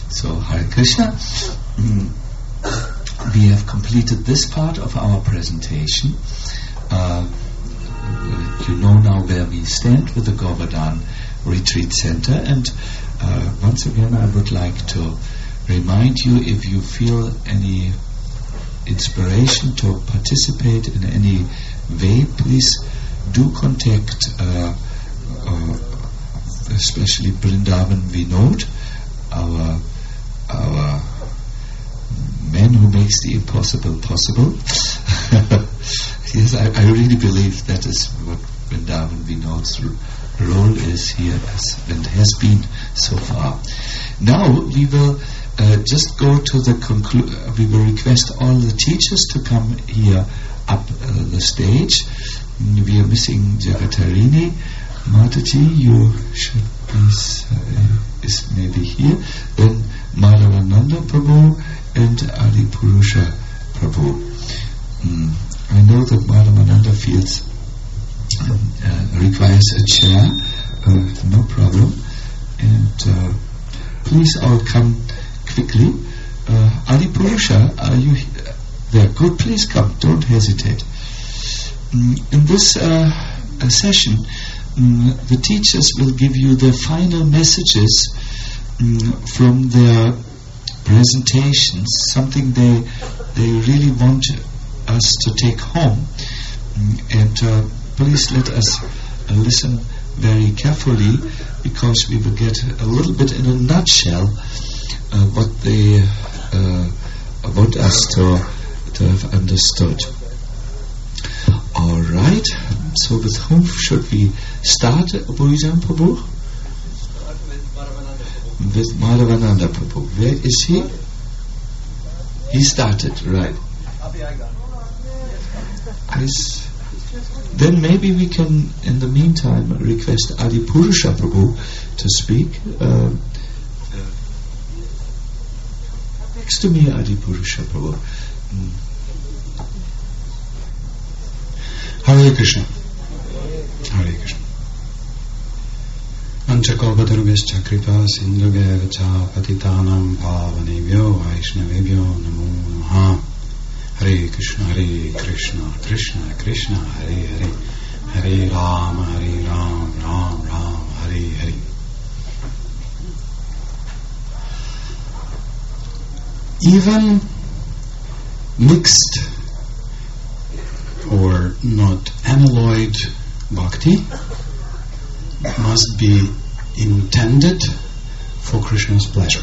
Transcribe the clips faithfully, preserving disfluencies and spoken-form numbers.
So, Hare Krishna. Mm, we have completed this part of our presentation. Uh, you know now where we stand with the Govardhan Retreat Center, and uh, once again I would like to remind you, if you feel any inspiration to participate in any way, please do contact uh, uh, especially Vrindavan Vinod, our our man who makes the impossible possible. Yes, I, I really believe that is what Vrindavan Vinod's r- role is here as, and has been so far. Now we will uh, just go to the conclu- uh, we will request all the teachers to come here up uh, the stage. Mm, we are missing Jagatarini. Mataji, you should please uh, is maybe here. Then Madhavananda Prabhu and Adi Purusha Prabhu. Mm. I know that Madhavananda feels uh, requires a chair, uh, no problem. And uh, please all come quickly. Uh, Adi Purusha, are you he- there? Good, please come, don't hesitate. Mm, in this uh, uh, session, mm, the teachers will give you the final messages mm, from their presentations, something they they really want us to take home. Mm, and uh, please let us uh, listen very carefully, because we will get a little bit in a nutshell uh, what they uh, want us to, to have understood. All right, so with whom should we start, Bhujan Prabhu? With Madhavananda Prabhu. Where is he? He started, right. Is, then maybe we can, in the meantime, request Adi Purusha Prabhu to speak. Uh, next to me, Adi Purusha Prabhu. Mm. Hare Krishna. Hare Krishna. Anchakalpatarubhyascha kripa sindhubhyeva cha patitanam pavanebhyo vaishnavebhyo namo namaha. Hare Krishna, Hare Krishna, Krishna Krishna, Hare Hare, Hare Rama, Hare Rama, Ram Ram, Hare Hare. Even mixed or not analoid bhakti must be intended for Krishna's pleasure.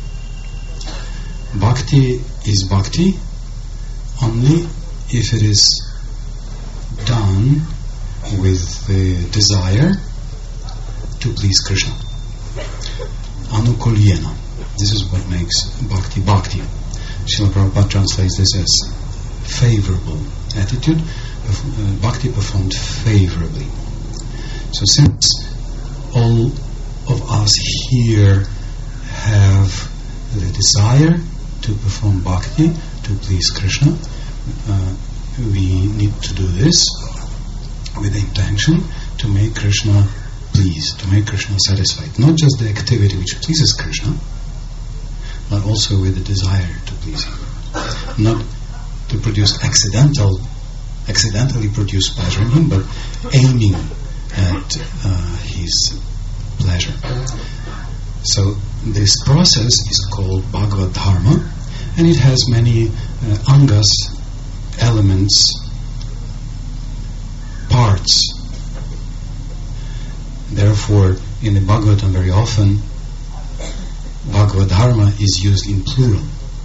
Bhakti is bhakti only if it is done with the desire to please Krishna. Anukulyena. This is what makes bhakti bhakti. Srila Prabhupada translates this as favorable attitude. Uh, bhakti performed favorably. So since all of us here have the desire to perform bhakti, to please Krishna, uh, we need to do this with the intention to make Krishna pleased, to make Krishna satisfied. Not just the activity which pleases Krishna, but also with the desire to please Him. Not to produce accidental, accidentally produce pleasure in Him, but aiming at uh, His pleasure. So this process is called Bhagavad Dharma, and it has many uh, angas, elements, parts. Therefore, in the Bhagavatam very often, Bhagavad Dharma is used in plural.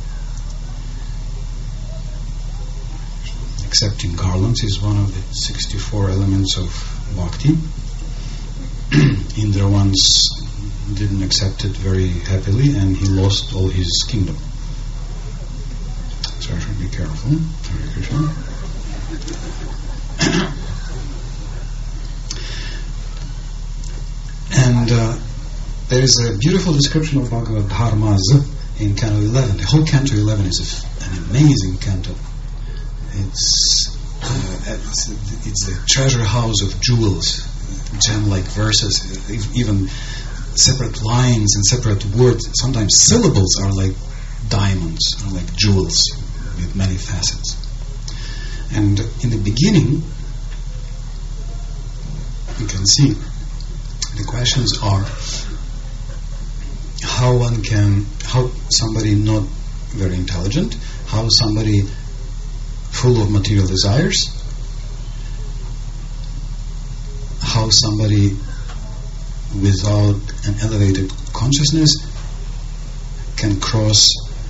Accepting garlands is one of the sixty-four elements of bhakti. Indra once didn't accept it very happily, and he lost all his kingdom. So I should be careful. Hare Krishna. And uh, there is a beautiful description of Bhagavad Dharmas in Canto eleven. The whole Canto eleven is a f- an amazing canto. It's, uh, it's it's a treasure house of jewels, gem-like verses. Even separate lines and separate words. Sometimes syllables are like diamonds, are like jewels with many facets. And in the beginning, you can see the questions are how one can, how somebody not very intelligent, how somebody full of material desires, how somebody without an elevated consciousness can cross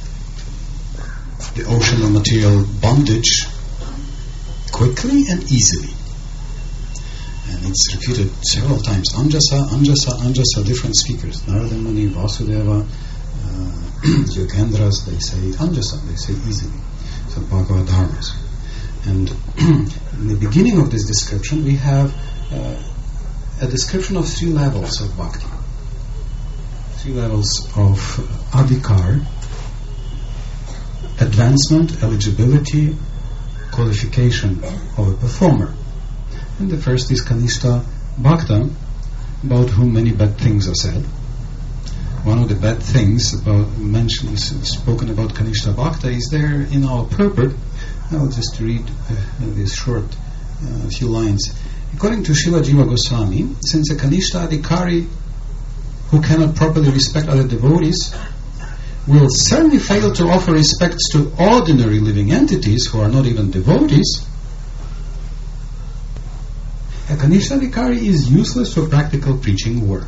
the ocean of material bondage quickly and easily. And it's repeated several times. Anjasa, Anjasa, Anjasa, different speakers. Narada Muni, Vasudeva, uh, Yogendras, they say Anjasa, they say easily. So Bhagavad Dharmas. And in the beginning of this description, we have uh, a description of three levels of bhakti. Three levels of adhikar, advancement, eligibility, qualification of a performer. And the first is Kanishta Bhakta, about whom many bad things are said. One of the bad things about mentioned, spoken about Kanishta Bhakta is there in our purport. I'll just read uh, this short uh, few lines. According to Srila Jiva Goswami, since a Kanishta Adhikari who cannot properly respect other devotees will certainly fail to offer respects to ordinary living entities who are not even devotees, a Kanishta Adhikari is useless for practical preaching work,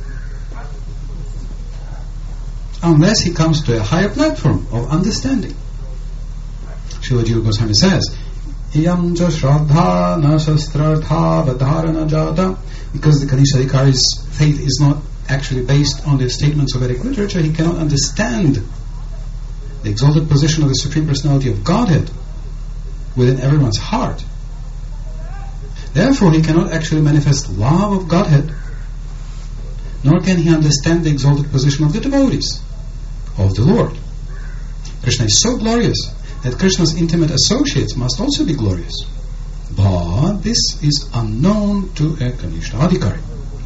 unless he comes to a higher platform of understanding. Srila Jiva Goswami says, Iyam ja shraddha na shastrartha vadharana jada. Because the Kanishta Adhikari's faith is not actually based on the statements of Vedic literature, he cannot understand the exalted position of the Supreme Personality of Godhead within everyone's heart. Therefore, he cannot actually manifest love of Godhead, nor can he understand the exalted position of the devotees of the Lord. Krishna is so glorious that Krishna's intimate associates must also be glorious. But this is unknown to a Kanishta Adhikari.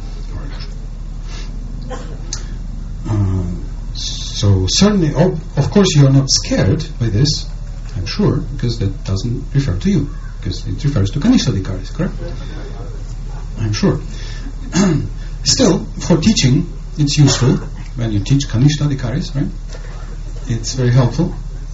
Uh, so certainly, oh, of course you are not scared by this, I'm sure, because that doesn't refer to you, because it refers to Kanishta Adhikaris, correct? I'm sure. Still, for teaching, it's useful when you teach Kanishta Adhikaris, right? It's very helpful.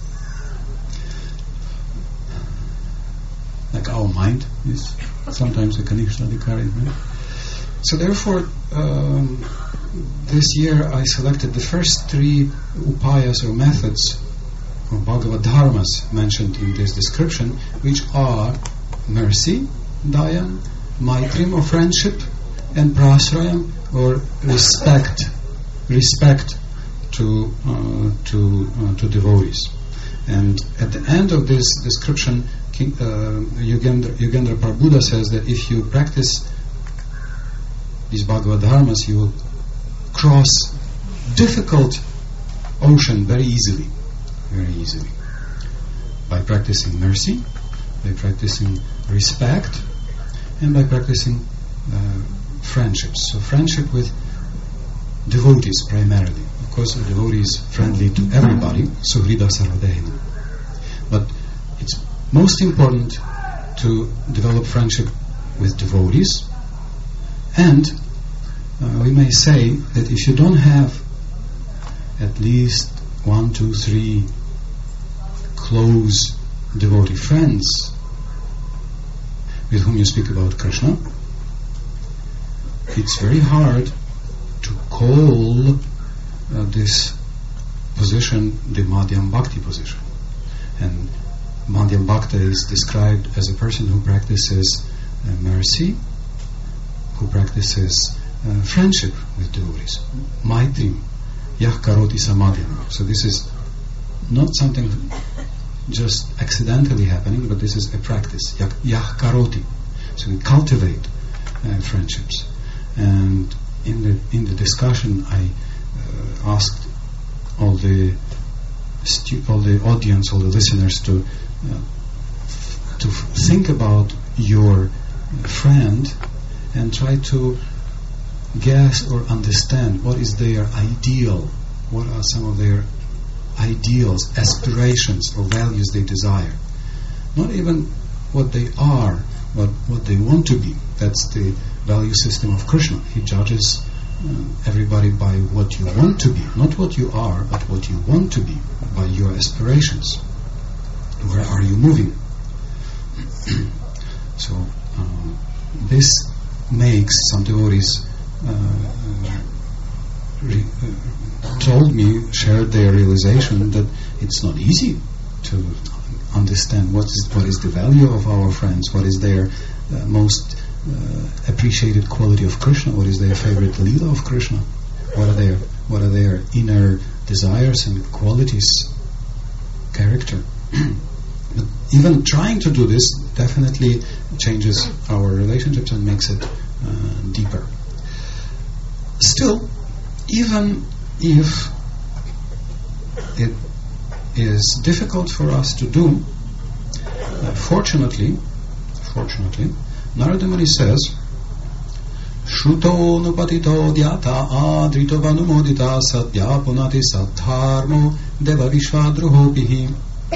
Like our mind is sometimes a Kanishta Adhikari, right? So therefore, um, this year I selected the first three upayas or methods or Bhagavad Dharmas mentioned in this description, which are mercy, daya, maitrim or friendship, and prasrayam or respect, respect to uh, to uh, to devotees. And at the end of this description, King, uh, Yugendra, Yugendra Prabhupada says that if you practice these Bhagavad Dharmas, you will cross difficult ocean very easily, very easily, by practicing mercy, by practicing respect, and by practicing uh, friendships. So friendship with devotees primarily. Of course, a devotee is friendly to everybody, Suhrida Sarvadehina. But it's most important to develop friendship with devotees. And uh, we may say that if you don't have at least one, two, three close devotee friends with whom you speak about Krishna, it's very hard to call uh, this position the Madhyam Bhakti position. And Madhyam Bhakti is described as a person who practices uh, mercy, who practices uh, friendship with devotees. Maitrim, yah karoti samadhyam. So this is not something just accidentally happening, but this is a practice. Yah, yah karoti. So we cultivate uh, friendships. And in the in the discussion, I uh, asked all the stu- all the audience, all the listeners to uh, to f- think about your friend and try to guess or understand what is their ideal, what are some of their ideals, aspirations, or values they desire. Not even what they are, but what they want to be. That's the value system of Krishna. He judges uh, everybody by what you want to be, not what you are, but what you want to be, by your aspirations. Where are you moving? So um, this makes some devotees uh, uh, re- uh, told me, shared their realization that it's not easy to understand what is what is the value of our friends, what is their uh, most uh, appreciated quality of Krishna, what is their favorite Leela of Krishna, what are their what are their inner desires and qualities, character. But even trying to do this definitely changes our relationships and makes it uh, deeper. Still, even if it is difficult for us to do, uh, fortunately, fortunately, Narada Muni says, Shruto nupatito dhyata adrito vanumodita satya punati sattharmo deva vishvadruhopihi.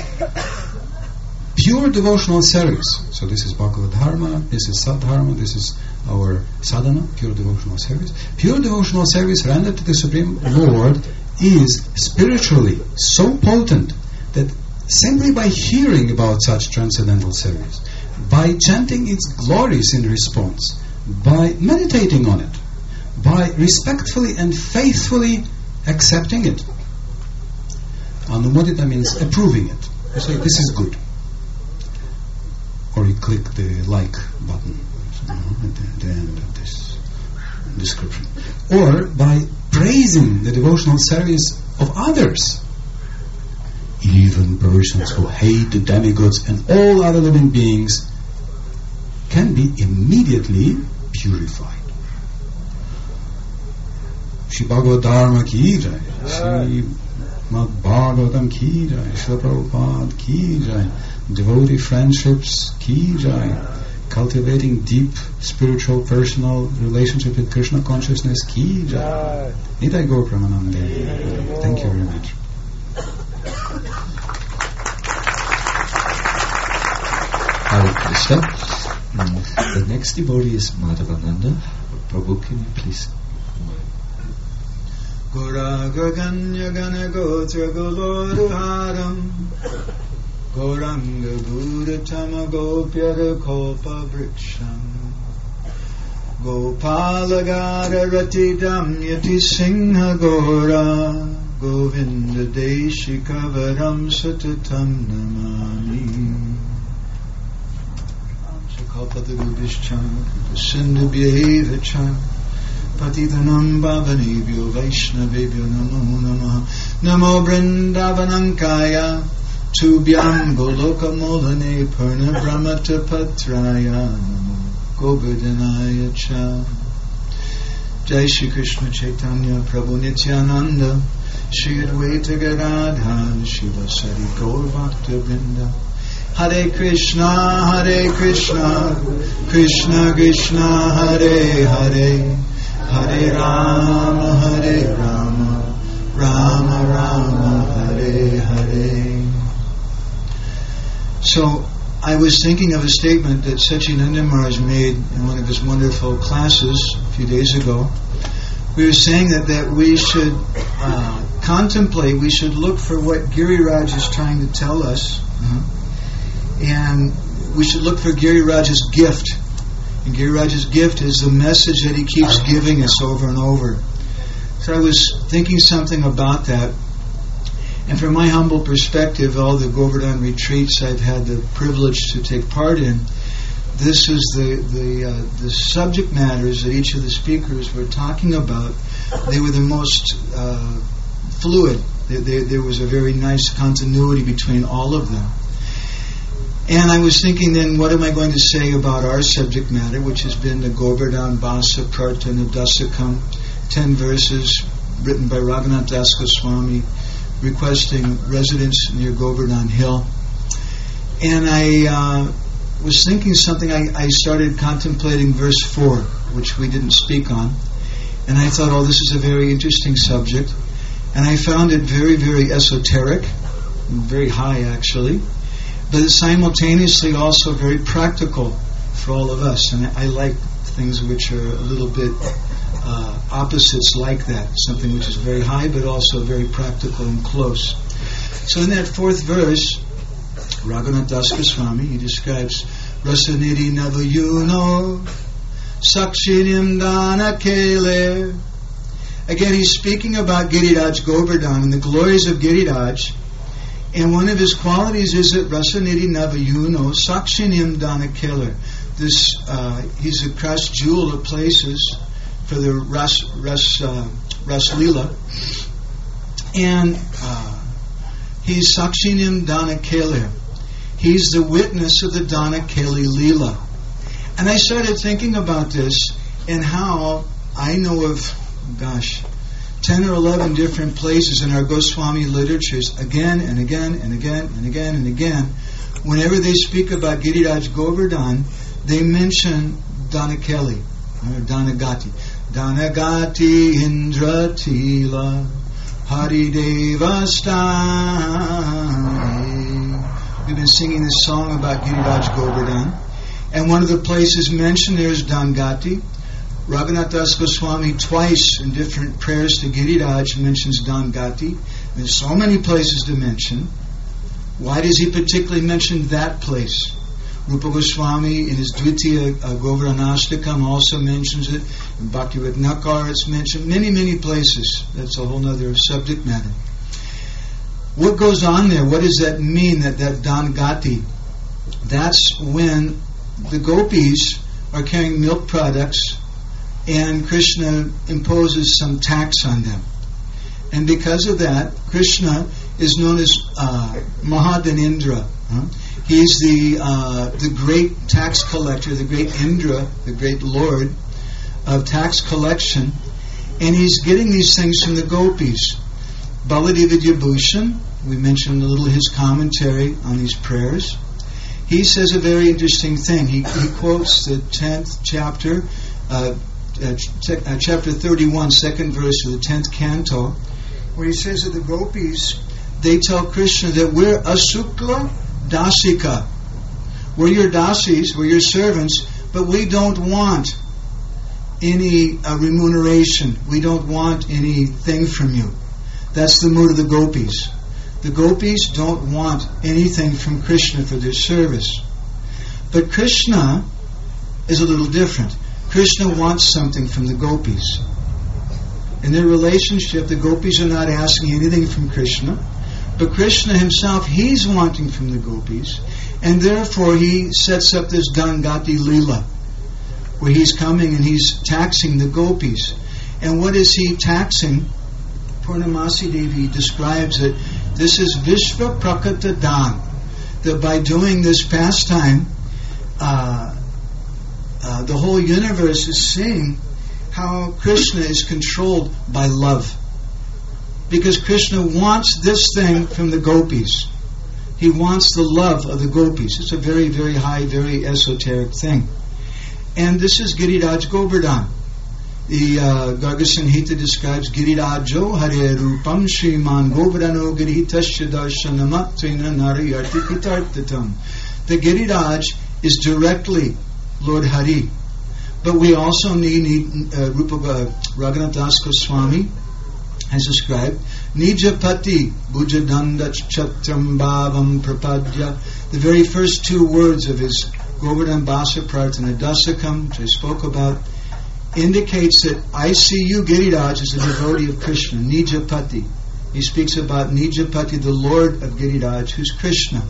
Pure devotional service. So this is Bhagavad Dharma, this is Sadharma, this is our sadhana, pure devotional service. Pure devotional service rendered to the Supreme Lord is spiritually so potent that simply by hearing about such transcendental service, by chanting its glories in response, by meditating on it, by respectfully and faithfully accepting it. Anumodita means approving it. You say, this is good. Or you click the like button you know, at the, the end of this description. Or by praising the devotional service of others. Even persons who hate the demigods and all other living beings can be immediately purified. Shri Bhagavad Dharma ki jai, Shri Mad Bhagavatam ki jai, Shri Prabhupada ki jai, devotee friendships ki jai, cultivating deep spiritual personal relationship with Krishna consciousness ki jai. Nitai Gaur Pramanande. Thank you very much. Hare Krishna. Mm. The next devotee is Madhavananda. Prabhu, can you please? Gora Gaganya Gana Gotra Goloruharam Goranga Gudatama Gopyara Kopa Vriksham Gopalagara Ratidam Yati Singha Gora Govinda Deshikavaram Satatam Namani Kalpatarubhishchan Sindhubhyevachan Patitanam Bhavanebhyo Vaishnavebhyo Namo Namaha Namo Vrindavanankaya Tubhyam Goloka Molane Purna Brahmata Patraya Namo Govardhanaya Cha Jai Shri Krishna Chaitanya Prabhu Nityananda Shri Advaita Gadadha Shiva Sari Gaur Bhakta Vrinda Hare Krishna Hare Krishna Krishna Krishna Hare Hare Hare Rama, Hare Rama, Rama Rama, Hare Hare. So, I was thinking of a statement that Satchidananda Maharaj made in one of his wonderful classes a few days ago. We were saying that, that we should uh, contemplate, we should look for what Giriraj is trying to tell us, uh-huh. and we should look for Giriraj's gift. And Giriraj's gift is the message that he keeps giving us over and over. So I was thinking something about that. And from my humble perspective, all the Govardhan retreats I've had the privilege to take part in, this is the the, uh, the subject matters that each of the speakers were talking about. They were the most uh, fluid. They, they, there was a very nice continuity between all of them. And I was thinking then, what am I going to say about our subject matter, which has been the Govardhan Basa Prarthana Dasakam, ten verses written by Raghunath Das Goswami, requesting residence near Govardhan Hill. And I uh, was thinking something, I, I started contemplating verse four, which we didn't speak on. And I thought, oh, this is a very interesting subject. And I found it very, very esoteric, very high actually, but simultaneously also very practical for all of us. And I, I like things which are a little bit uh, opposites like that, something which is very high but also very practical and close. So in that fourth verse, Raghunath Das Goswami, he describes Rasanidhi Navayuno Sakshinim Dana Kele. Again, he's speaking about Giriraj Govardhan and the glories of Giriraj. And one of his qualities is that Rasanidhi Navayuno Sakshinim Dana Kele. This, uh, he's a cross jewel of places for the Ras, Ras, uh, Ras Lila. And uh, he's Sakshinim Dana Kele. He's the witness of the Dana Keli Leela. And I started thinking about this and how I know of, gosh, ten or eleven different places in our Goswami literatures, again and again and again and again and again, whenever they speak about Giriraj Govardhan, they mention Dana Keli, or Danagati. Danagati Indratila Haridevastani. We've been singing this song about Giriraj Govardhan. And one of the places mentioned there is Dangati. Raghunath Das Goswami twice in different prayers to Giriraj mentions Dangati. There's so many places to mention. Why does he particularly mention that place? Rupa Goswami in his Dvitiya uh, Govardhanastakam also mentions it. In Bhakti-Rat Nakar it's mentioned. Many, many places. That's a whole other subject matter. What goes on there? What does that mean, that, that Dangati? That's when the gopis are carrying milk products and Krishna imposes some tax on them. And because of that, Krishna is known as uh, Mahadanindra. Huh? He's the uh, the great tax collector, the great Indra, the great lord of tax collection. And he's getting these things from the gopis. Baladeva Vidyabhushan, we mentioned a little his commentary on these prayers. He says a very interesting thing. He, he quotes the tenth chapter, uh, uh, ch- uh, chapter thirty-one, second verse of the tenth canto, where he says that the gopis, they tell Krishna that we're asukla dasika. We're your dasis, we're your servants, but we don't want any uh, remuneration. We don't want anything from you. That's the mood of the gopis. The gopis don't want anything from Krishna for their service. But Krishna is a little different. Krishna wants something from the gopis. In their relationship, the gopis are not asking anything from Krishna, but Krishna himself, he's wanting from the gopis, and therefore he sets up this Dangati Leela, where he's coming and he's taxing the gopis. And what is he taxing? Purnamasi Devi describes it. This is Vishva Prakata Dan. That by doing this pastime, uh, uh, the whole universe is seeing how Krishna is controlled by love. Because Krishna wants this thing from the gopis. He wants the love of the gopis. It's a very, very high, very esoteric thing. And this is Giriraj Govardhan. The uh, Garga Samhita describes Girirajo Hare Rupam Shriman Govardhano Girihitasya Darshanamatrina Narayarti Pitartatam. The Giriraj is directly Lord Hari. But we also need, need uh, Rupa uh, Raghunath Das Goswami has described Nijapati Bujadanda Chatram Bhavam Prapadya. The very first two words of his Govardhan Basa Prarthana Dasakam, which I spoke about, indicates that I see you, Giriraj, as a devotee of Krishna, Nijapati. He speaks about Nijapati, the Lord of Giriraj, who's Krishna.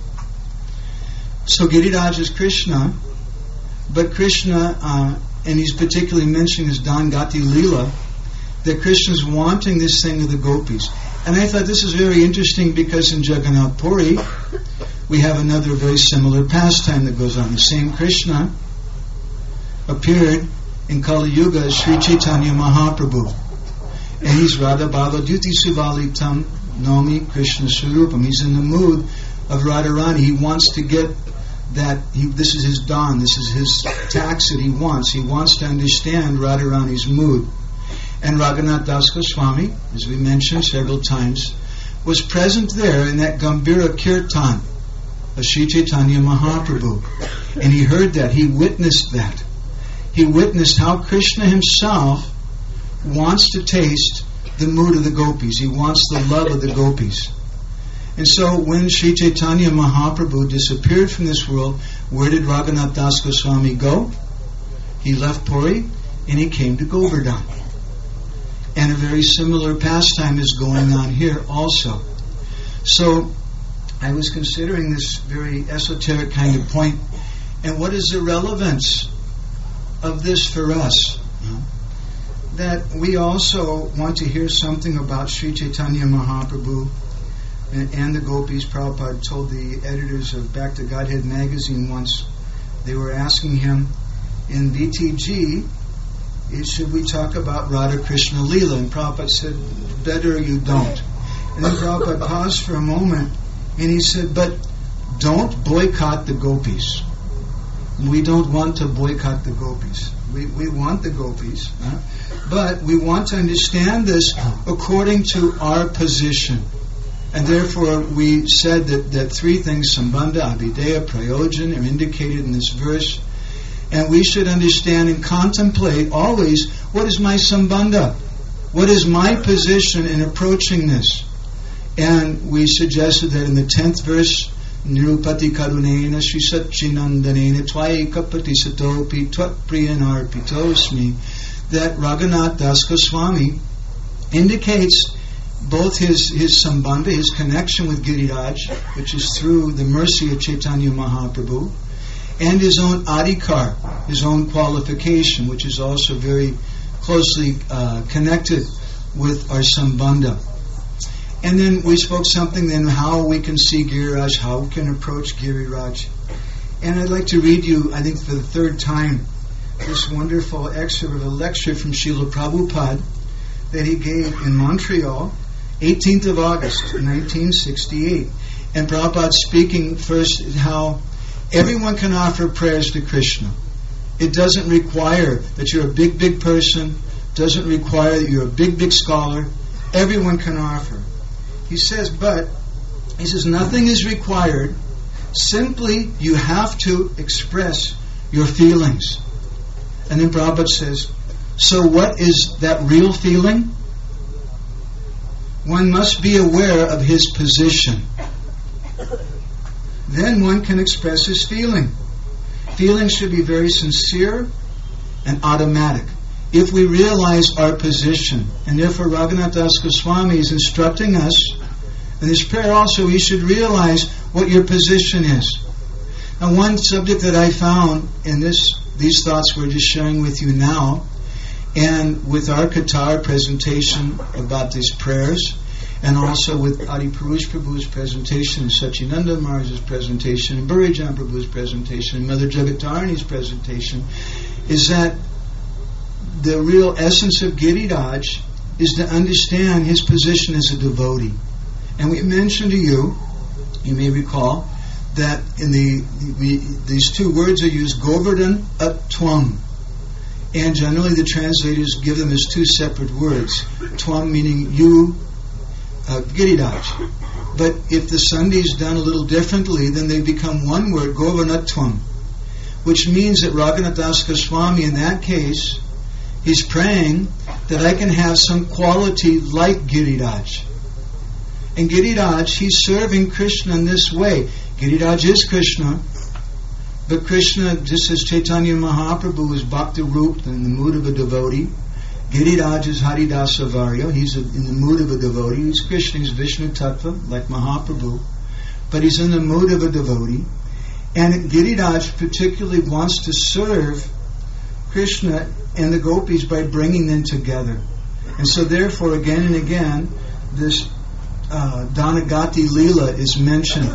So Giriraj is Krishna, but Krishna, uh, and he's particularly mentioning his Dangati Leela, that Krishna's wanting this thing of the gopis. And I thought this is very interesting because in Jagannath Puri, we have another very similar pastime that goes on. The same Krishna appeared in Kali Yuga as Sri Chaitanya Mahaprabhu. And he's Radha Bhava Duti Suvalitam Nomi Krishna Swarupam. He's in the mood of Radharani. He wants to get that, he, this is his dawn, this is his tax that he wants. He wants to understand Radharani's mood. And Raghunath Das Goswami, as we mentioned several times, was present there in that Gambhira Kirtan of Sri Chaitanya Mahaprabhu. And he heard that, he witnessed that. He witnessed how Krishna himself wants to taste the mood of the gopis. He wants the love of the gopis. And so when Sri Chaitanya Mahaprabhu disappeared from this world, where did Raghunath Das Goswami go? He left Puri and he came to Govardhan. And a very similar pastime is going on here also. So I was considering this very esoteric kind of point, and what is the relevance of this for us? That we also want to hear something about Sri Chaitanya Mahaprabhu and, and the gopis. Prabhupada told the editors of Back to Godhead magazine once, they were asking him, in B T G, should we talk about Radha Krishna Leela? And Prabhupada said, better you don't. And then Prabhupada paused for a moment and he said, but don't boycott the gopis. We don't want to boycott the gopis. We, we want the gopis. Huh? But we want to understand this according to our position. And therefore we said that, that three things, Sambandha, Abhideya, Prayojan, are indicated in this verse. And we should understand and contemplate always, what is my Sambandha? What is my position in approaching this? And we suggested that in the tenth verse, Nirupati Karunena Shri Satchinandanena Twaika Patisatopi Twat Priyanarpitosmi, that Raghunath Das Goswami indicates both his, his Sambandha, his connection with Giriraj, which is through the mercy of Chaitanya Mahaprabhu, and his own adhikar, his own qualification, which is also very closely uh, connected with our Sambandha. And then we spoke something then how we can see Giriraj, how we can approach Giriraj. And I'd like to read you, I think for the third time, this wonderful excerpt of a lecture from Srila Prabhupada that he gave in Montreal, eighteenth of August, nineteen sixty-eight. And Prabhupada speaking first how everyone can offer prayers to Krishna. It doesn't require that you're a big, big person, doesn't require that you're a big, big scholar. Everyone can offer. He says, but, he says, nothing is required. Simply, you have to express your feelings. And then Prabhupada says, so what is that real feeling? One must be aware of his position. Then one can express his feeling. Feelings should be very sincere and automatic. If we realize our position, and therefore Raghunath Das Goswami is instructing us, in this prayer also we should realize what your position is. Now one subject that I found in this, these thoughts we're just sharing with you now, and with our Qatar presentation about these prayers, and also with Adi Purush Prabhu's presentation, and Sachinanda Maharaj's presentation, and Burijan Prabhu's presentation, and Mother Jagatarini's presentation, is that the real essence of Giriraj is to understand his position as a devotee. And we mentioned to you, you may recall, that in the we, these two words are used, Govardhan at Tvam. And generally the translators give them as two separate words. Tvam meaning you, uh, Giriraj. But if the Sandhi is done a little differently, then they become one word, Govardhanatvam, which means that Raghunath Das Goswami in that case, he's praying that I can have some quality like Giriraj. And Giriraj, he's serving Krishna in this way. Giriraj is Krishna, but Krishna, just as Chaitanya Mahaprabhu is Bhakti Rup, in the mood of a devotee, Giriraj is Haridasa Varya, he's in the mood of a devotee. He's Krishna, he's Vishnu Tattva, like Mahaprabhu, but he's in the mood of a devotee. And Giriraj particularly wants to serve Krishna and the gopis by bringing them together. And so therefore, again and again, this uh, Dhanagati Leela is mentioned,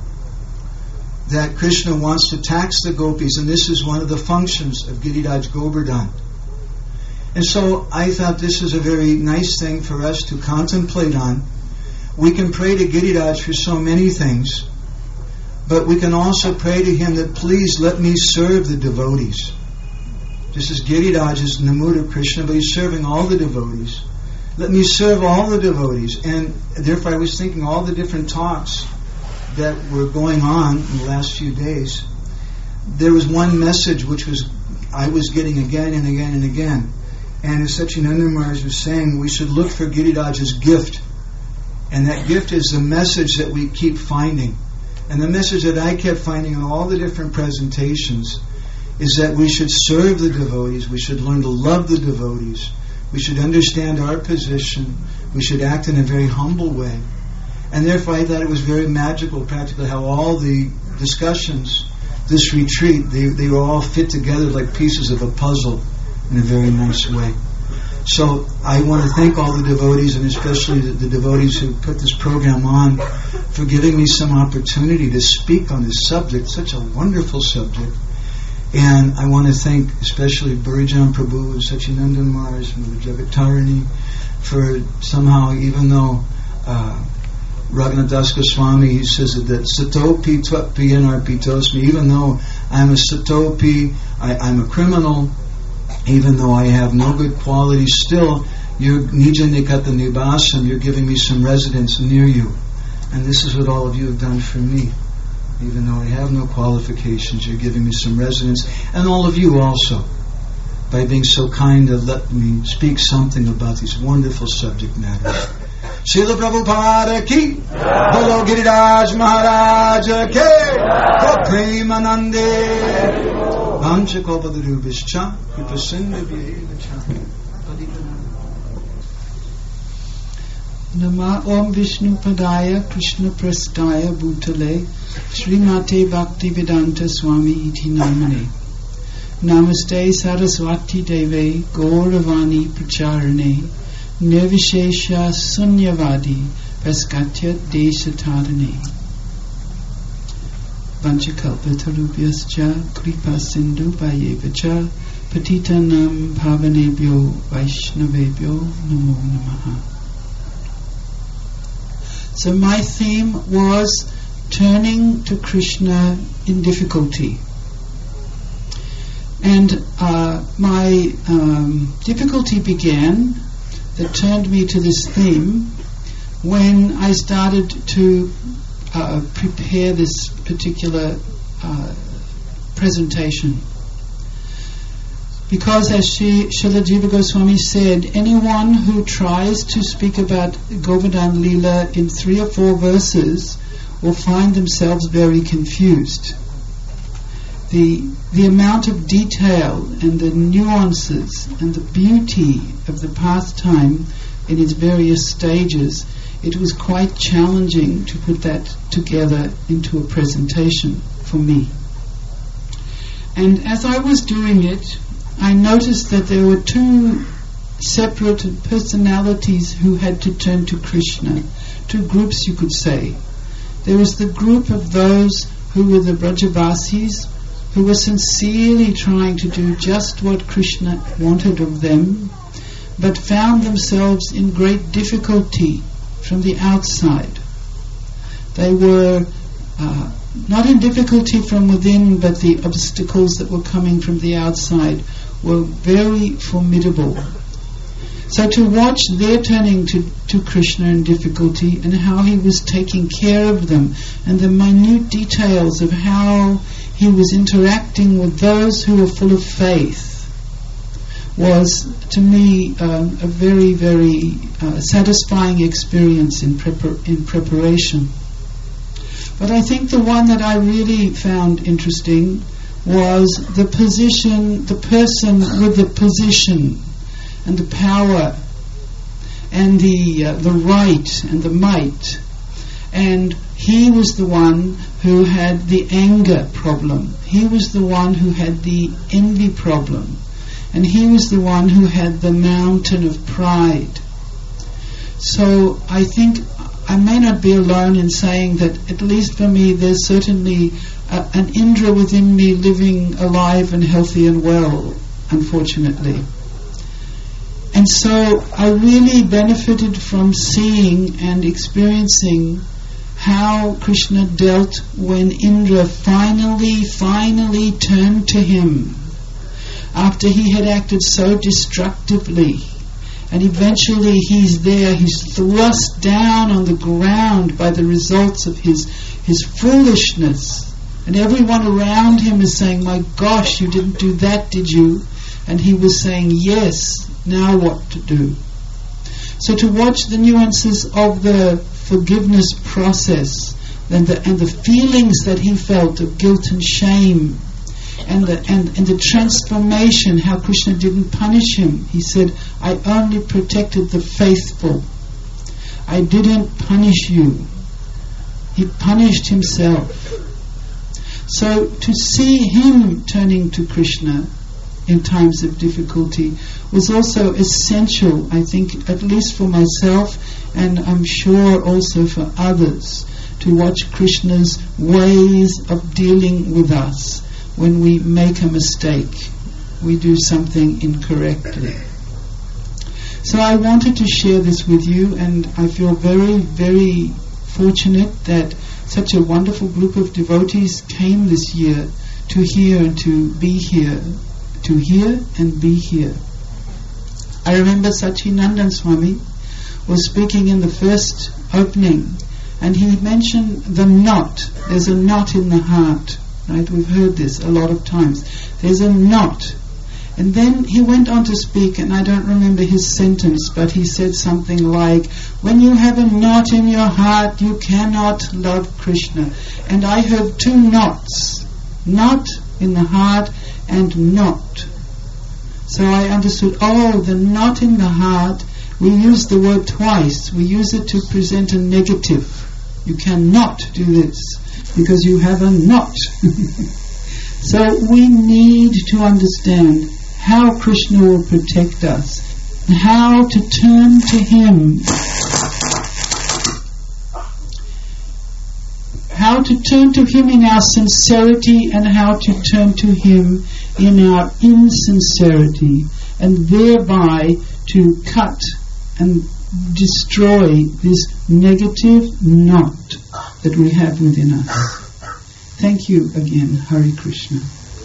that Krishna wants to tax the gopis, and this is one of the functions of Giriraj Govardhan. And so I thought this is a very nice thing for us to contemplate on. We can pray to Giriraj for so many things, but we can also pray to him that please let me serve the devotees. This is Giriraj is in the mood of Krishna, but he's serving all the devotees. Let me serve all the devotees. And therefore I was thinking all the different talks that were going on in the last few days. There was one message which was I was getting again and again and again. And as Satchidananda Maharaj was saying, we should look for Giriraj's gift. And that gift is the message that we keep finding. And the message that I kept finding in all the different presentations is that we should serve the devotees, we should learn to love the devotees, we should understand our position, we should act in a very humble way. And therefore I thought it was very magical, practically, how all the discussions, this retreat, they, they were all fit together like pieces of a puzzle in a very nice way. So I want to thank all the devotees, and especially the, the devotees who put this program on, for giving me some opportunity to speak on this subject, such a wonderful subject. And I want to thank especially Burijan Prabhu and Satchidananda Maharaj and Jagatarani for somehow, even though uh, Raghunath Das Goswami, he says that Satopi Tvatpi Anarpitosmi, even though I'm a Satopi, I, I'm a criminal, even though I have no good qualities, still, you're Nija Nikata Nibasam, you're giving me some residence near you. And this is what all of you have done for me. Even though I have no qualifications, you're giving me some residence. And all of you also, by being so kind to let me speak something about these wonderful subject matters. Srila Prabhupada ki, Bolo Giriraj Maharaj ke, Premanande, Vancha Kopadarubhischa, Kripasinda Vyevacha. Nama Om Vishnu Padaya Krishna Prastaya Bhutale Srimate Bhaktivedanta Swami Iti Namane Namaste Saraswati Deve Gauravani Pracharane Nirvishesha Sunyavadi Paskatya Deshatadane Vanchakalpatarubhyascha Kripa Sindhu Bhayevacha Patitanam Pavanebhyo Vaishnavebhyo Namo Namaha. So my theme was turning to Krishna in difficulty. And uh, my um, difficulty began, that turned me to this theme, when I started to uh, prepare this particular uh, presentation. Because as Sri Srila Jiva Goswami said, anyone who tries to speak about Govardhan Leela in three or four verses will find themselves very confused. The, the amount of detail and the nuances and the beauty of the pastime in its various stages, it was quite challenging to put that together into a presentation for me. And as I was doing it, I noticed that there were two separate personalities who had to turn to Krishna, two groups you could say. There was the group of those who were the Brajavasis, who were sincerely trying to do just what Krishna wanted of them, but found themselves in great difficulty from the outside. They were uh, not in difficulty from within, but the obstacles that were coming from the outside were very formidable. So to watch their turning to, to Krishna in difficulty, and how he was taking care of them, and the minute details of how he was interacting with those who were full of faith, was to me um, a very, very uh, satisfying experience in, prepar- in preparation. But I think the one that I really found interesting was the position, the person with the position and the power and the uh, the right and the might. And he was the one who had the anger problem. He was the one who had the envy problem. And he was the one who had the mountain of pride. So I think I may not be alone in saying that, at least for me, there's certainly uh, an Indra within me living alive and healthy and well, unfortunately. And so I really benefited from seeing and experiencing how Krishna dealt when Indra finally, finally turned to him. after he had acted so destructively. And eventually he's there, he's thrust down on the ground by the results of his, his foolishness. And everyone around him is saying, my gosh, you didn't do that, did you? And he was saying, yes, now what to do? So to watch the nuances of the forgiveness process and the, and the feelings that he felt of guilt and shame, and the, and, and the transformation, how Krishna didn't punish him. He said, I only protected the faithful. I didn't punish you. He punished himself. So to see him turning to Krishna in times of difficulty was also essential, I think, at least for myself, and I'm sure also for others, to watch Krishna's ways of dealing with us when we make a mistake, we do something incorrectly. So I wanted to share this with you, and I feel very, very fortunate that such a wonderful group of devotees came this year to hear and to be here, to hear and be here. I remember Sachinandan Swami was speaking in the first opening, and he mentioned the knot. There's a knot in the heart, right? We've heard this a lot of times. There's a knot. And then he went on to speak, and I don't remember his sentence, but he said something like, when you have a knot in your heart, you cannot love Krishna. And I heard two knots, knot in the heart and not. So I understood, oh, the knot in the heart, we use the word twice. We use it to present a negative. You cannot do this because you have a knot. So we need to understand how Krishna will protect us, how to turn to Him, how to turn to Him in our sincerity, and how to turn to Him in our insincerity, and thereby to cut and destroy this negative knot that we have within us. Thank you again. Hare Krishna.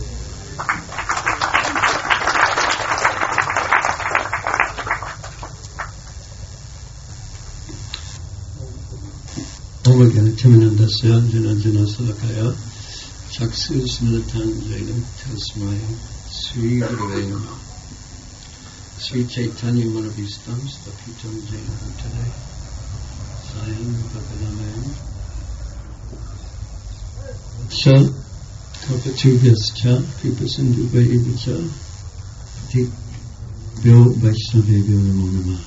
Om Timanandasya Jananjana Salakaya Chaksus Militan Jainam Tasmai Sri Guruvayam Sri Chaitanya Manavistam Stapitam Jainam Bhutale Sayam Bhagavamayam Cha Kapatubhyascha Kripasindhu Vaivaccha Pati Vyo Vaishnavebhyo Namo Namah.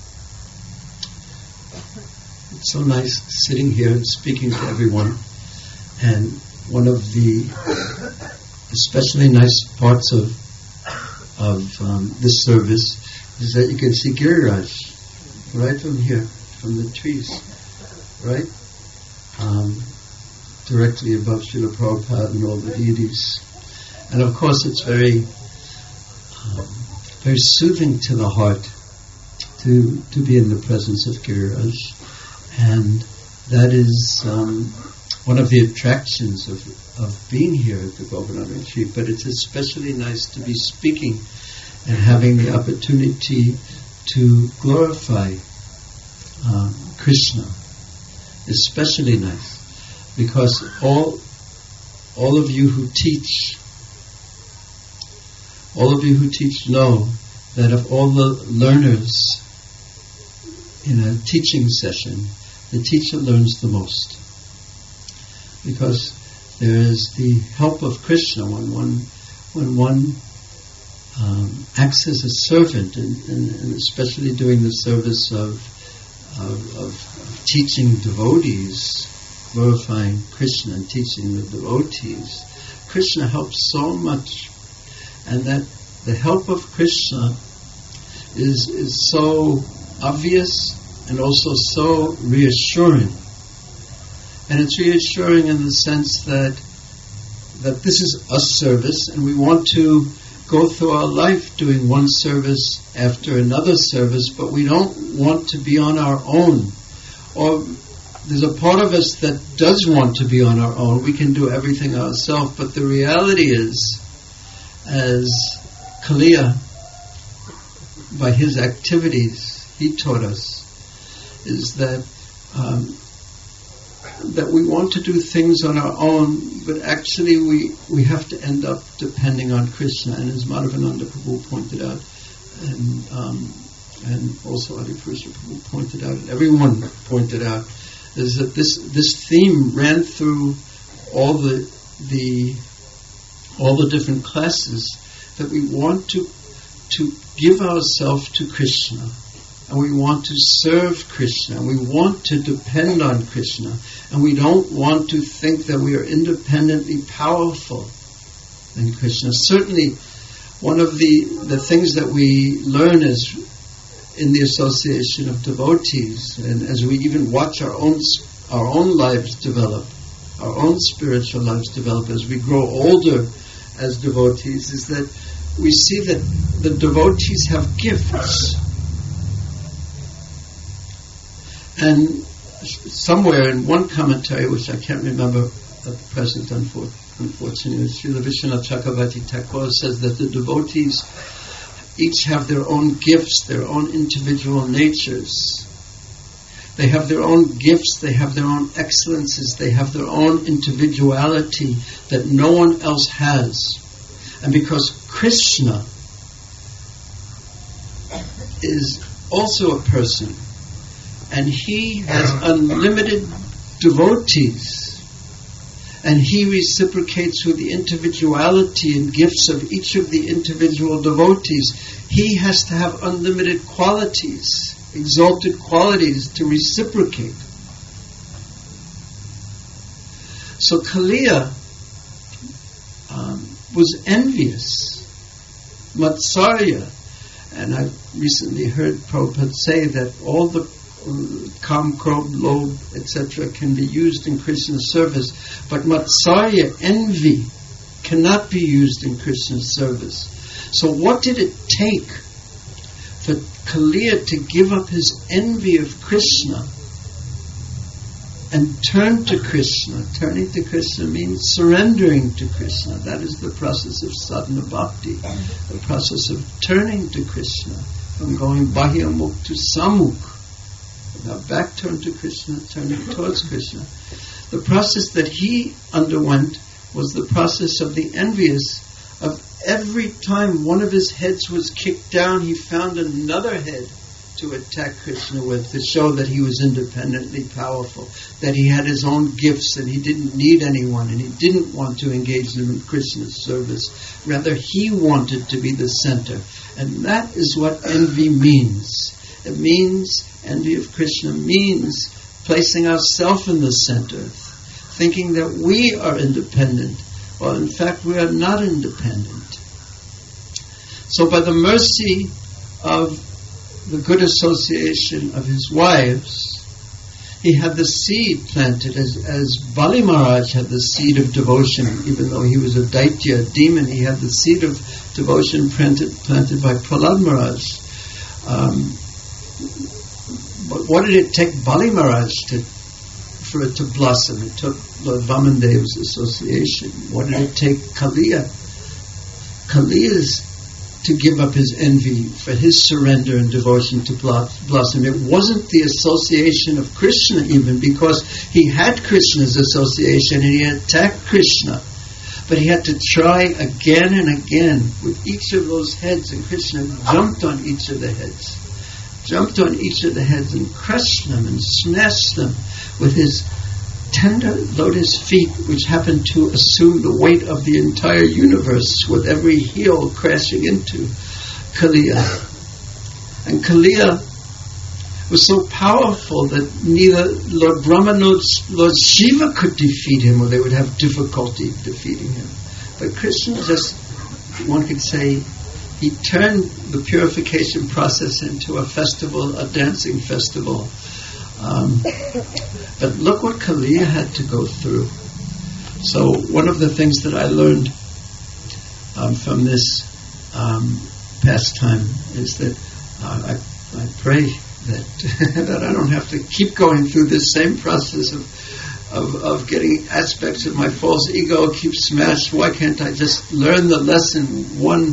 It's so nice sitting here and speaking to everyone, and one of the especially nice parts of of um, this service is that you can see Giriraj right from here, from the trees, right? Um, directly above Srila Prabhupada and all the deities. And of course it's very um, very soothing to the heart to to be in the presence of Giriraj. And that is um, one of the attractions of, of being here at the Govardhan Retreat. But it's especially nice to be speaking and having the opportunity to glorify um, Krishna. Especially nice because all all of you who teach, all of you who teach know that of all the learners in a teaching session, the teacher learns the most, because there is the help of Krishna when one when one um, acts as a servant, and, and, and especially doing the service of, of, of, of teaching devotees, glorifying Krishna and teaching the devotees. Krishna helps so much, and that the help of Krishna is is so obvious and also so reassuring. And it's reassuring in the sense that that this is a service, and we want to go through our life doing one service after another service, but we don't want to be on our own. Or there's a part of us that does want to be on our own. We can do everything ourselves, but the reality is, as Kaliya, by his activities, he taught us, is that um, that we want to do things on our own, but actually we, we have to end up depending on Krishna. And as Madhavananda Prabhu pointed out, and um, and also Adi Purusha Prabhu pointed out, and everyone pointed out, is that this this theme ran through all the the all the different classes, that we want to to give ourselves to Krishna, and we want to serve Krishna, and we want to depend on Krishna, and we don't want to think that we are independently powerful than Krishna. Certainly, one of the, the things that we learn is in the association of devotees, and as we even watch our own our own lives develop, our own spiritual lives develop as we grow older as devotees, is that we see that the devotees have gifts. And somewhere in one commentary, which I can't remember at the present, unfortunately, Srila Vishwanath Chakravarti Thakur says that the devotees each have their own gifts, their own individual natures. They have their own gifts, they have their own excellences, they have their own individuality that no one else has. And because Krishna is also a person, and he has unlimited devotees, and he reciprocates with the individuality and gifts of each of the individual devotees, he has to have unlimited qualities, exalted qualities to reciprocate. So Kaliya um, was envious. Matsarya, and I recently heard Prabhupada say that all the Kam, Krodh, Lobh, et cetera can be used in Krishna's service, but Matsarya, envy, cannot be used in Krishna's service. So what did it take for Kaliya to give up his envy of Krishna and turn to Krishna? Turning to Krishna means surrendering to Krishna. That is the process of sadhana bhakti, the process of turning to Krishna, from going bahyamukh to samukh. Now back turned to Krishna, turning towards Krishna. The process that he underwent was the process of the envious. Of every time one of his heads was kicked down, he found another head to attack Krishna with, to show that he was independently powerful, that he had his own gifts and he didn't need anyone, and he didn't want to engage in Krishna's service. Rather, he wanted to be the center. And that is what envy means. It means, envy of Krishna means placing ourselves in the center, thinking that we are independent. Well, in fact, we are not independent. So by the mercy of the good association of his wives, he had the seed planted, as, as Bali Maharaj had the seed of devotion. Even though he was a Daitya, a demon, he had the seed of devotion planted, planted by Prahlad Maharaj. Um, but what did it take Bali Maharaj to for it to blossom? It took Lord Vamandev's association. What did it take Kaliya? Kaliya's to give up his envy, for his surrender and devotion to blossom. It wasn't the association of Krishna even, because he had Krishna's association and he attacked Krishna. But he had to try again and again with each of those heads, and Krishna jumped on each of the heads. Jumped on each of the heads and crushed them and smashed them with his tender lotus feet, which happened to assume the weight of the entire universe, with every heel crashing into Kaliya. And Kaliya was so powerful that neither Lord Brahma nor Lord Shiva could defeat him, or they would have difficulty defeating him. But Krishna just, one could say, he turned the purification process into a festival, a dancing festival. Um, but look what Kaliya had to go through. So one of the things that I learned um, from this um, pastime is that uh, I, I pray that that I don't have to keep going through this same process of, of of getting aspects of my false ego keep smashed. Why can't I just learn the lesson one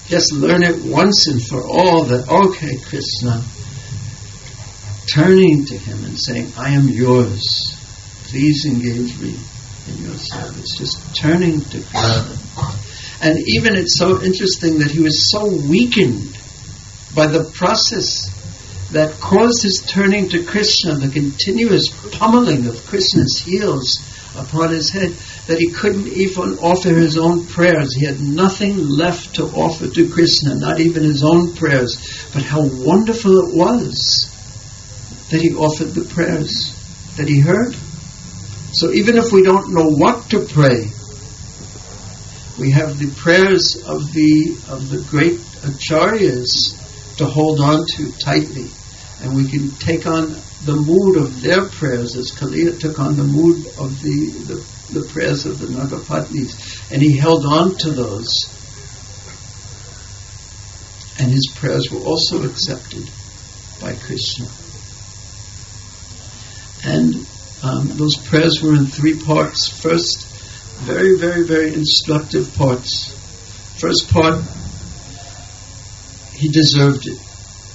just learn it once and for all that, okay, Krishna, turning to him and saying, I am yours. Please engage me in your service. Just turning to Krishna. And even it's so interesting that he was so weakened by the process that caused his turning to Krishna, the continuous pummeling of Krishna's heels upon his head, that he couldn't even offer his own prayers. He had nothing left to offer to Krishna, not even his own prayers. But how wonderful it was that he offered the prayers that he heard. So even if we don't know what to pray, we have the prayers of the of the great acharyas to hold on to tightly. And we can take on the mood of their prayers, as Kaliya took on the mood of the, the, the prayers of the Nagapatnis. And he held on to those. And his prayers were also accepted by Krishna. And um, those prayers were in three parts. First, very, very, very instructive parts. First part, he deserved it.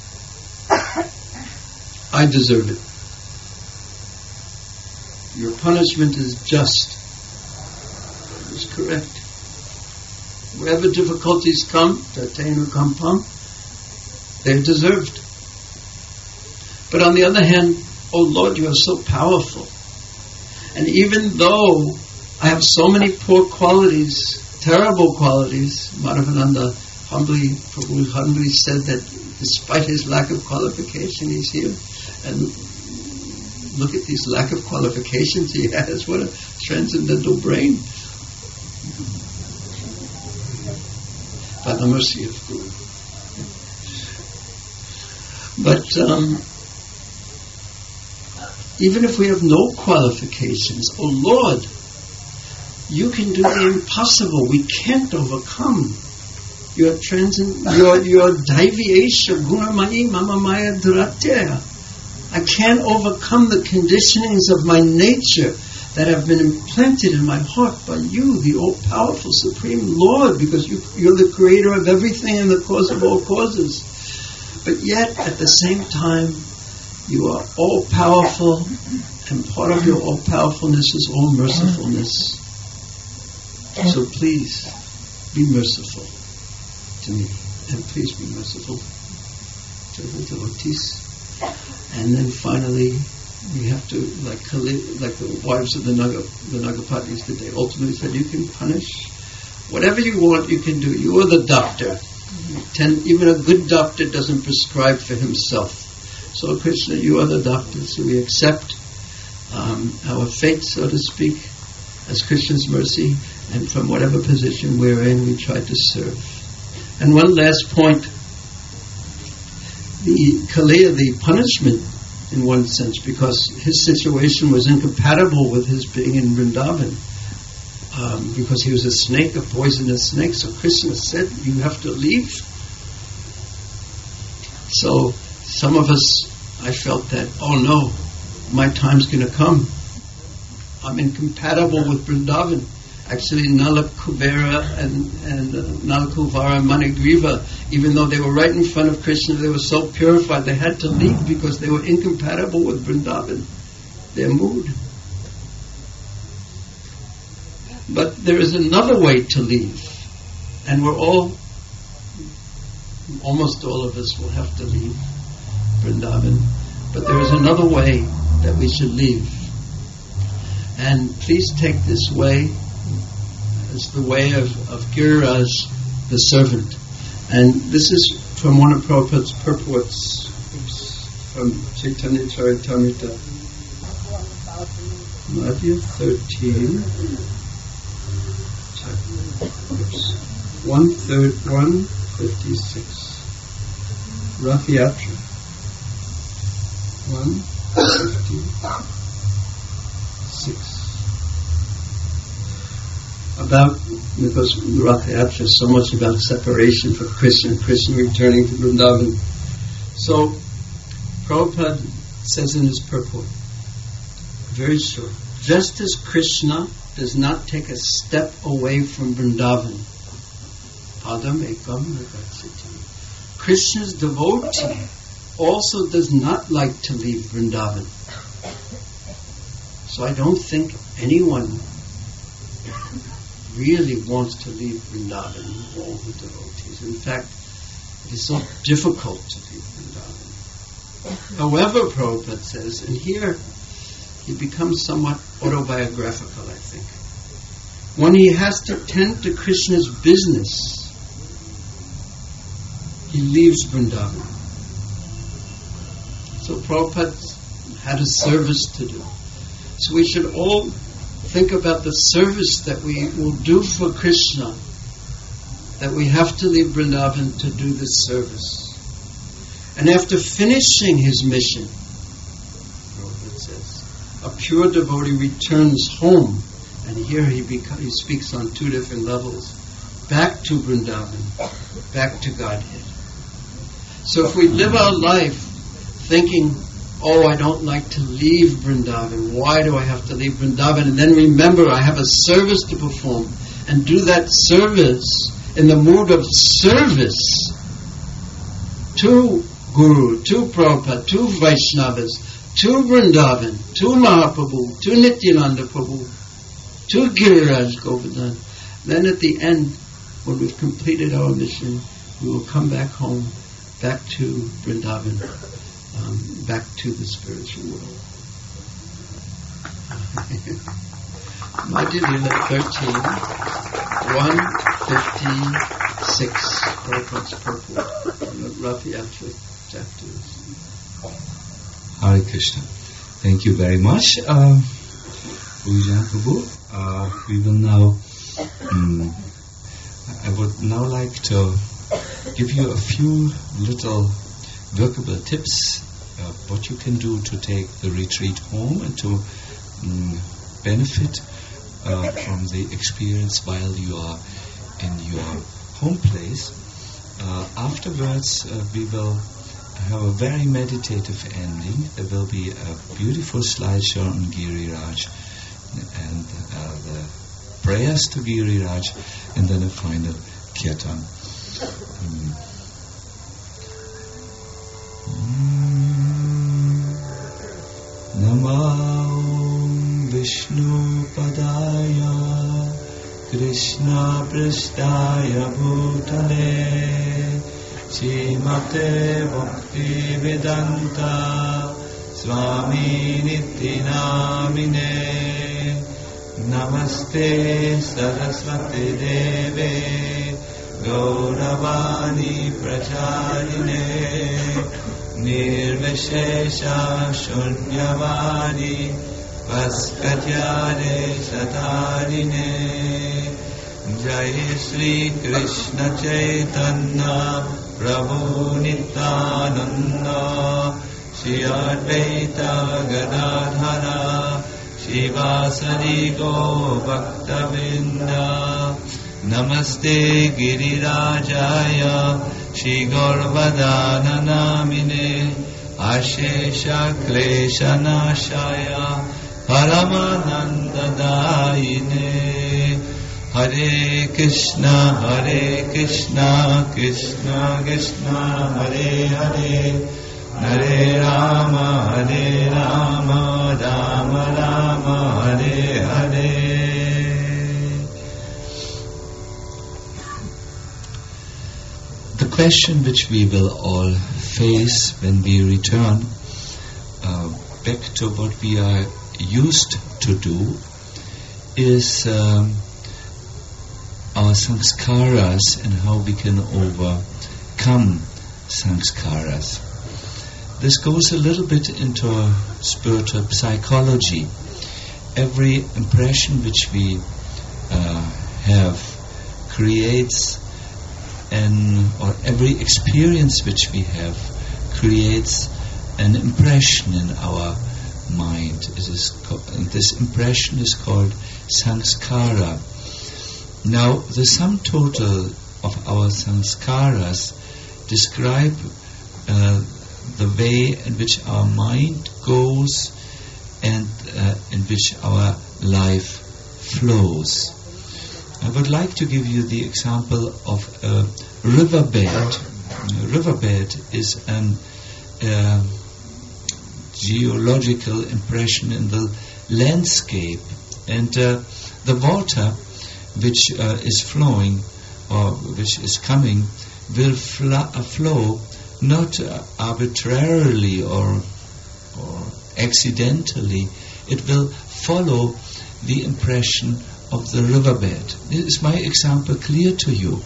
I deserve it. Your punishment is just. It is correct. Wherever difficulties come, tatenu kampam, they're deserved. But on the other hand, oh Lord, you are so powerful. And even though I have so many poor qualities, terrible qualities, Madhavananda humbly, Prabhu humbly said that despite his lack of qualification, he's here. And look at these lack of qualifications he has. What a transcendental brain. By the mercy of Guru. But um, even if we have no qualifications, oh Lord, you can do the impossible. We can't overcome your transcend, your your Daiviyesha Gunamani Mama Maya Duratya. I can't overcome the conditionings of my nature that have been implanted in my heart by you, the all-powerful Supreme Lord, because you, you're the creator of everything and the cause of all causes. But yet, at the same time, you are all-powerful, and part of your all-powerfulness is all-mercifulness. So please, be merciful to me, and please be merciful to the devotees. And then finally, we have to, like Kali, like the wives of the Naga, the Nagapatnis did, they ultimately said, you can punish whatever you want, you can do. You are the doctor. Ten, even a good doctor doesn't prescribe for himself. So Krishna, you are the doctor. So we accept um, our fate, so to speak, as Krishna's mercy, and from whatever position we're in, we try to serve. And one last point. The Kaliya, the punishment, in one sense, because his situation was incompatible with his being in Vrindavan, um, because he was a snake, a poisonous snake. So Krishna said, you have to leave. So some of us, I felt that, oh no, my time's going to come. I'm incompatible with Vrindavan. Actually, Nala Kubera and, and uh, Nala Kuvara and Manigriva, even though they were right in front of Krishna, they were so purified, they had to leave because they were incompatible with Vrindavan, their mood. But there is another way to leave, and we're all, almost all of us will have to leave Vrindavan, but there is another way that we should leave. And please take this way as the way of, of Giriraj, the servant. And this is from one of Prabhupada's purports, from Chaitanya Charitamrita, Madhya thirteen, one third, one fifty-six, Rath Yatra, one fifty-six. About, because Rath Yatra is so much about separation from Krishna, Krishna returning to Vrindavan. So, Prabhupada says in his purport, very short, just as Krishna does not take a step away from Vrindavan, padam ekam nagacchati. Krishna's devotee also does not like to leave Vrindavan. So I don't think anyone really wants to leave Vrindavan, all the devotees. In fact, it is so difficult to leave Vrindavan. However, Prabhupada says, and here he becomes somewhat autobiographical, I think. When he has to tend to Krishna's business, he leaves Vrindavan. So Prabhupada had a service to do. So we should all think about the service that we will do for Krishna, that we have to leave Vrindavan to do this service. And after finishing his mission, Prabhupada says, a pure devotee returns home, and here he, beca- he speaks on two different levels, back to Vrindavan, back to Godhead. So if we live our life thinking, oh, I don't like to leave Vrindavan, why do I have to leave Vrindavan? And then remember, I have a service to perform, and do that service in the mood of service to Guru, to Prabhupada, to Vaishnavas, to Vrindavan, to Mahaprabhu, to Nityananda Prabhu, to Giriraj Govardhan. Then at the end, when we've completed our mission, we will come back home, back to Vrindavan, um, back to the spiritual world. Madhya Lila thirteen, one fifty-six, Prabhupada's purport. Rafi actually chapters. Hare Krishna. Thank you very much, uh, Puja Prabhu. Uh, we will now, um, I would now like to give you a few little workable tips, uh, what you can do to take the retreat home and to um, benefit uh, from the experience while you are in your home place. Uh, afterwards, uh, we will have a very meditative ending. There will be a beautiful slideshow on Giriraj and uh, the prayers to Giriraj, and then a final kirtan. Um, Namo Vishnu Padaya Krishna Prasthaya Bhutale Srimate Bhakti Vedanta Swami Niti Namine Namaste Saraswati Deve Gauravani Pracharine Nirvishesha Shunyavani Vaskatyare Satarine Jai Sri Krishna Chaitanya Prabhu Nityananda Shri Advaita Gadadhara Shivasari Go Bhaktavinda Namaste Girirajaya Shri Gaurvadana Namine Ashesha Klesha Nashaya Paramananda Daine Hare Krishna Hare Krishna Krishna Krishna Hare Hare Hare Rama Hare Rama Rama Rama Hare Hare. The question which we will all face when we return uh, back to what we are used to do is um, our sanskaras and how we can overcome sanskaras. This goes a little bit into spiritual psychology. Every impression which we uh, have creates an, or every experience which we have creates an impression in our mind. It is co- and this impression is called sanskara. Now, the sum total of our sanskaras describe uh, the way in which our mind goes and uh, in which our life flows. I would like to give you the example of a riverbed. A riverbed is an uh, geological impression in the landscape, and uh, the water which uh, is flowing or which is coming will fla- uh, flow not uh, arbitrarily or or accidentally. It will follow the impression of the riverbed. Is my example clear to you?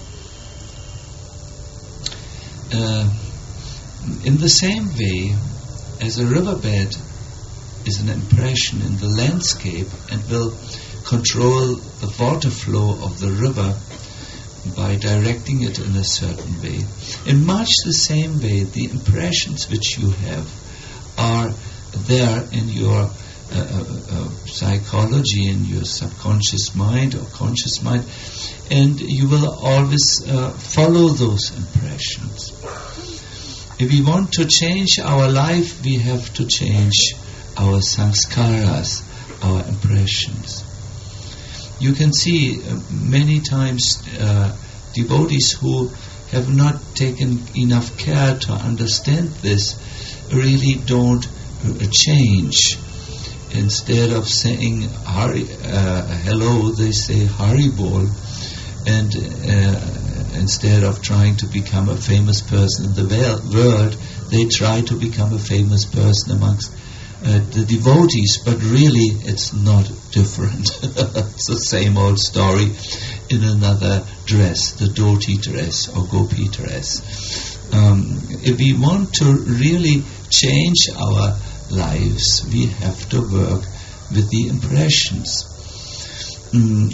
Uh, in the same way as a riverbed is an impression in the landscape and will control the water flow of the river by directing it in a certain way, in much the same way the impressions which you have are there in your uh, uh, uh, psychology, in your subconscious mind or conscious mind, and you will always uh, follow those impressions. If we want to change our life, we have to change our sanskaras, our impressions. You can see uh, many times uh, devotees who have not taken enough care to understand this really don't uh, change. Instead of saying Hari, uh, hello, they say Haribol, and uh, instead of trying to become a famous person in the world, they try to become a famous person amongst Uh, the devotees, but really it's not different. It's the same old story in another dress, the dhoti dress or gopi dress. Um, if we want to really change our lives, we have to work with the impressions. Mm.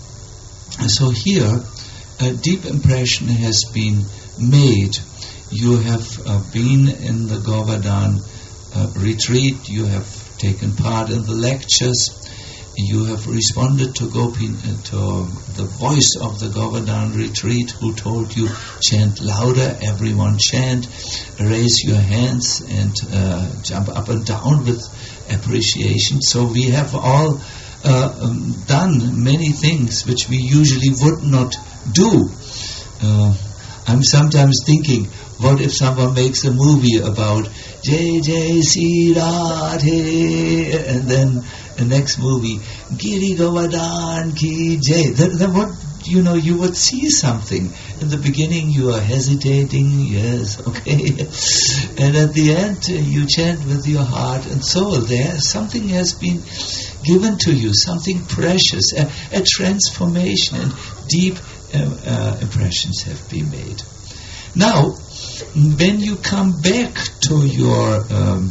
So here, a deep impression has been made. You have uh, been in the Govardhan Uh, retreat, you have taken part in the lectures, you have responded to Gopi, uh, to the voice of the Govardhan retreat who told you, chant louder, everyone chant, raise your hands and uh, jump up and down with appreciation. So we have all uh, um, done many things which we usually would not do. Uh, I'm sometimes thinking, what if someone makes a movie about Jai Jai Sri Radhe, and then the next movie, Giri Govardhan Ki Jai. Then, then what, you know, you would see something. In the beginning you are hesitating, yes, okay. And at the end uh, you chant with your heart and soul. There, something has been given to you, something precious, a, a transformation, and deep uh, uh, impressions have been made. Now, when you come back to your um,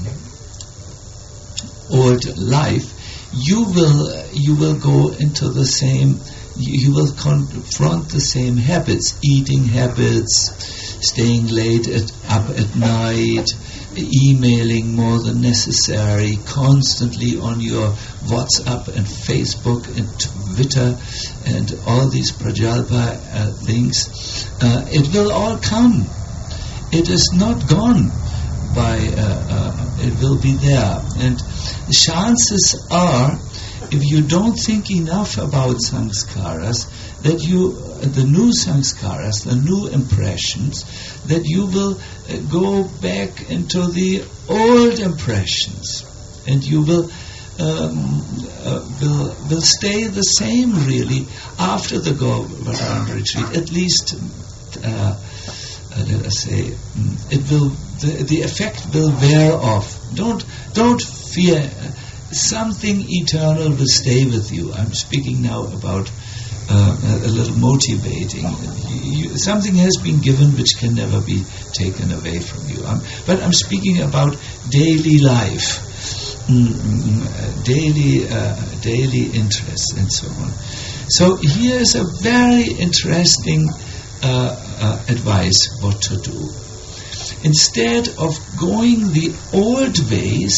old life, you will you will go into the same. You, you will confront the same habits: eating habits, staying late at, up at night, emailing more than necessary, constantly on your WhatsApp and Facebook and Twitter, and all these prajalpa uh, things. Uh, it will all come. It is not gone by, uh, uh, it will be there. And the chances are, if you don't think enough about sanskaras, that you, the new sanskaras, the new impressions, that you will uh, go back into the old impressions. And you will, um, uh, will, will stay the same really after the Govardhan retreat, at least uh, Uh, let us say, it will. The, the effect will wear off. Don't don't fear. Something eternal will stay with you. I'm speaking now about uh, a little motivating. You, something has been given which can never be taken away from you. I'm, but I'm speaking about daily life, mm, daily uh, daily interests, and so on. So here is a very interesting Uh, uh, advice what to do. Instead of going the old ways,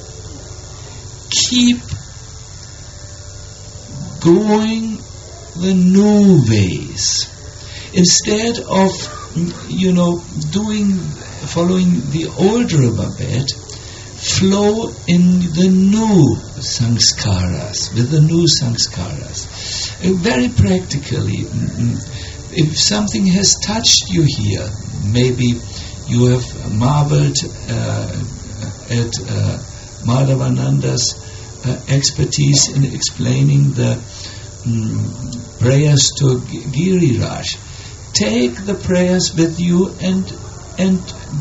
keep going the new ways. Instead of, you know, doing, following the old riverbed, flow in the new sanskaras, with the new sanskaras. Uh, very practically, if something has touched you here, maybe you have marveled uh, at uh, Madhavananda's uh, expertise in explaining the um, prayers to Giriraj. Take the prayers with you and and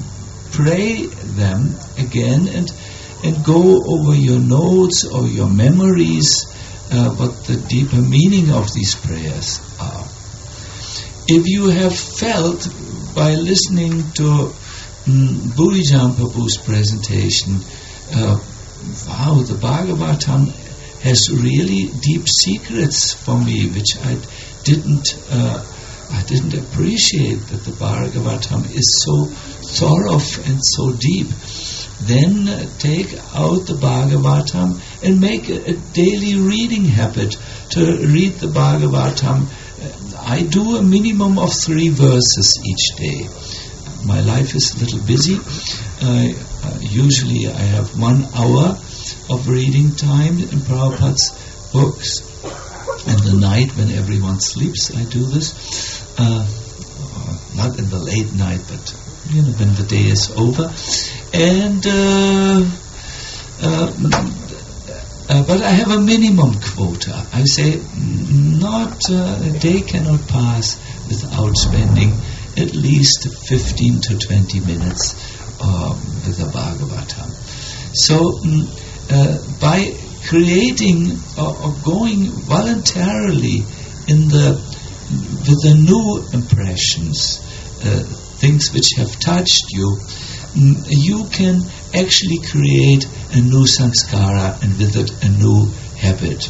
pray them again, and and go over your notes or your memories uh, what the deeper meaning of these prayers are. If you have felt by listening to um, Bhurijam Prabhu's presentation, uh, wow, the Bhagavatam has really deep secrets for me, which I didn't uh, I didn't appreciate, that the Bhagavatam is so thorough and so deep. Then uh, take out the Bhagavatam and make a, a daily reading habit to read the Bhagavatam. I do a minimum of three verses each day. My life is a little busy. Uh, uh, usually I have one hour of reading time in Prabhupada's books. And the night when everyone sleeps, I do this. Uh, not in the late night, but you know, when the day is over. And uh, uh, Uh, but I have a minimum quota. I say not uh, a day cannot pass without spending at least fifteen to twenty minutes uh, with the Bhagavatam. So um, uh, by creating or, or going voluntarily in the with the new impressions, uh, things which have touched you, um, you can actually create a new sanskara and with it a new habit.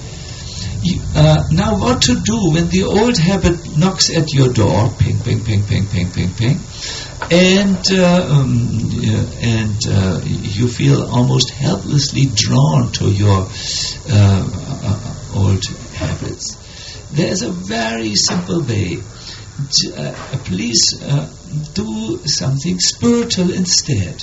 You, uh, now what to do when the old habit knocks at your door, ping, ping, ping, ping, ping, ping, ping, and uh, um, yeah, and uh, you feel almost helplessly drawn to your uh, uh, old habits. There's a very simple way. Uh, please uh, do something spiritual instead.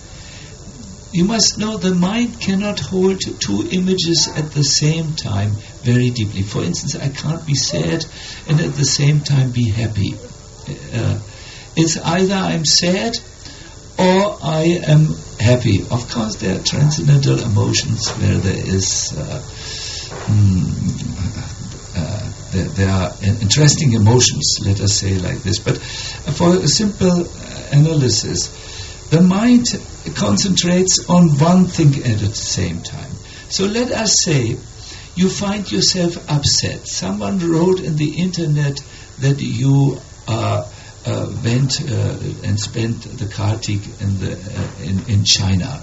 You must know the mind cannot hold two images at the same time very deeply. For instance, I can't be sad and at the same time be happy. Uh, it's either I'm sad or I am happy. Of course, there are transcendental emotions where there is uh, mm, uh, there, there are interesting emotions, let us say like this. But for a simple analysis, the mind concentrates on one thing at the same time. So let us say you find yourself upset. Someone wrote in the internet that you uh, uh, went uh, and spent the Kartik in the uh, in, in China,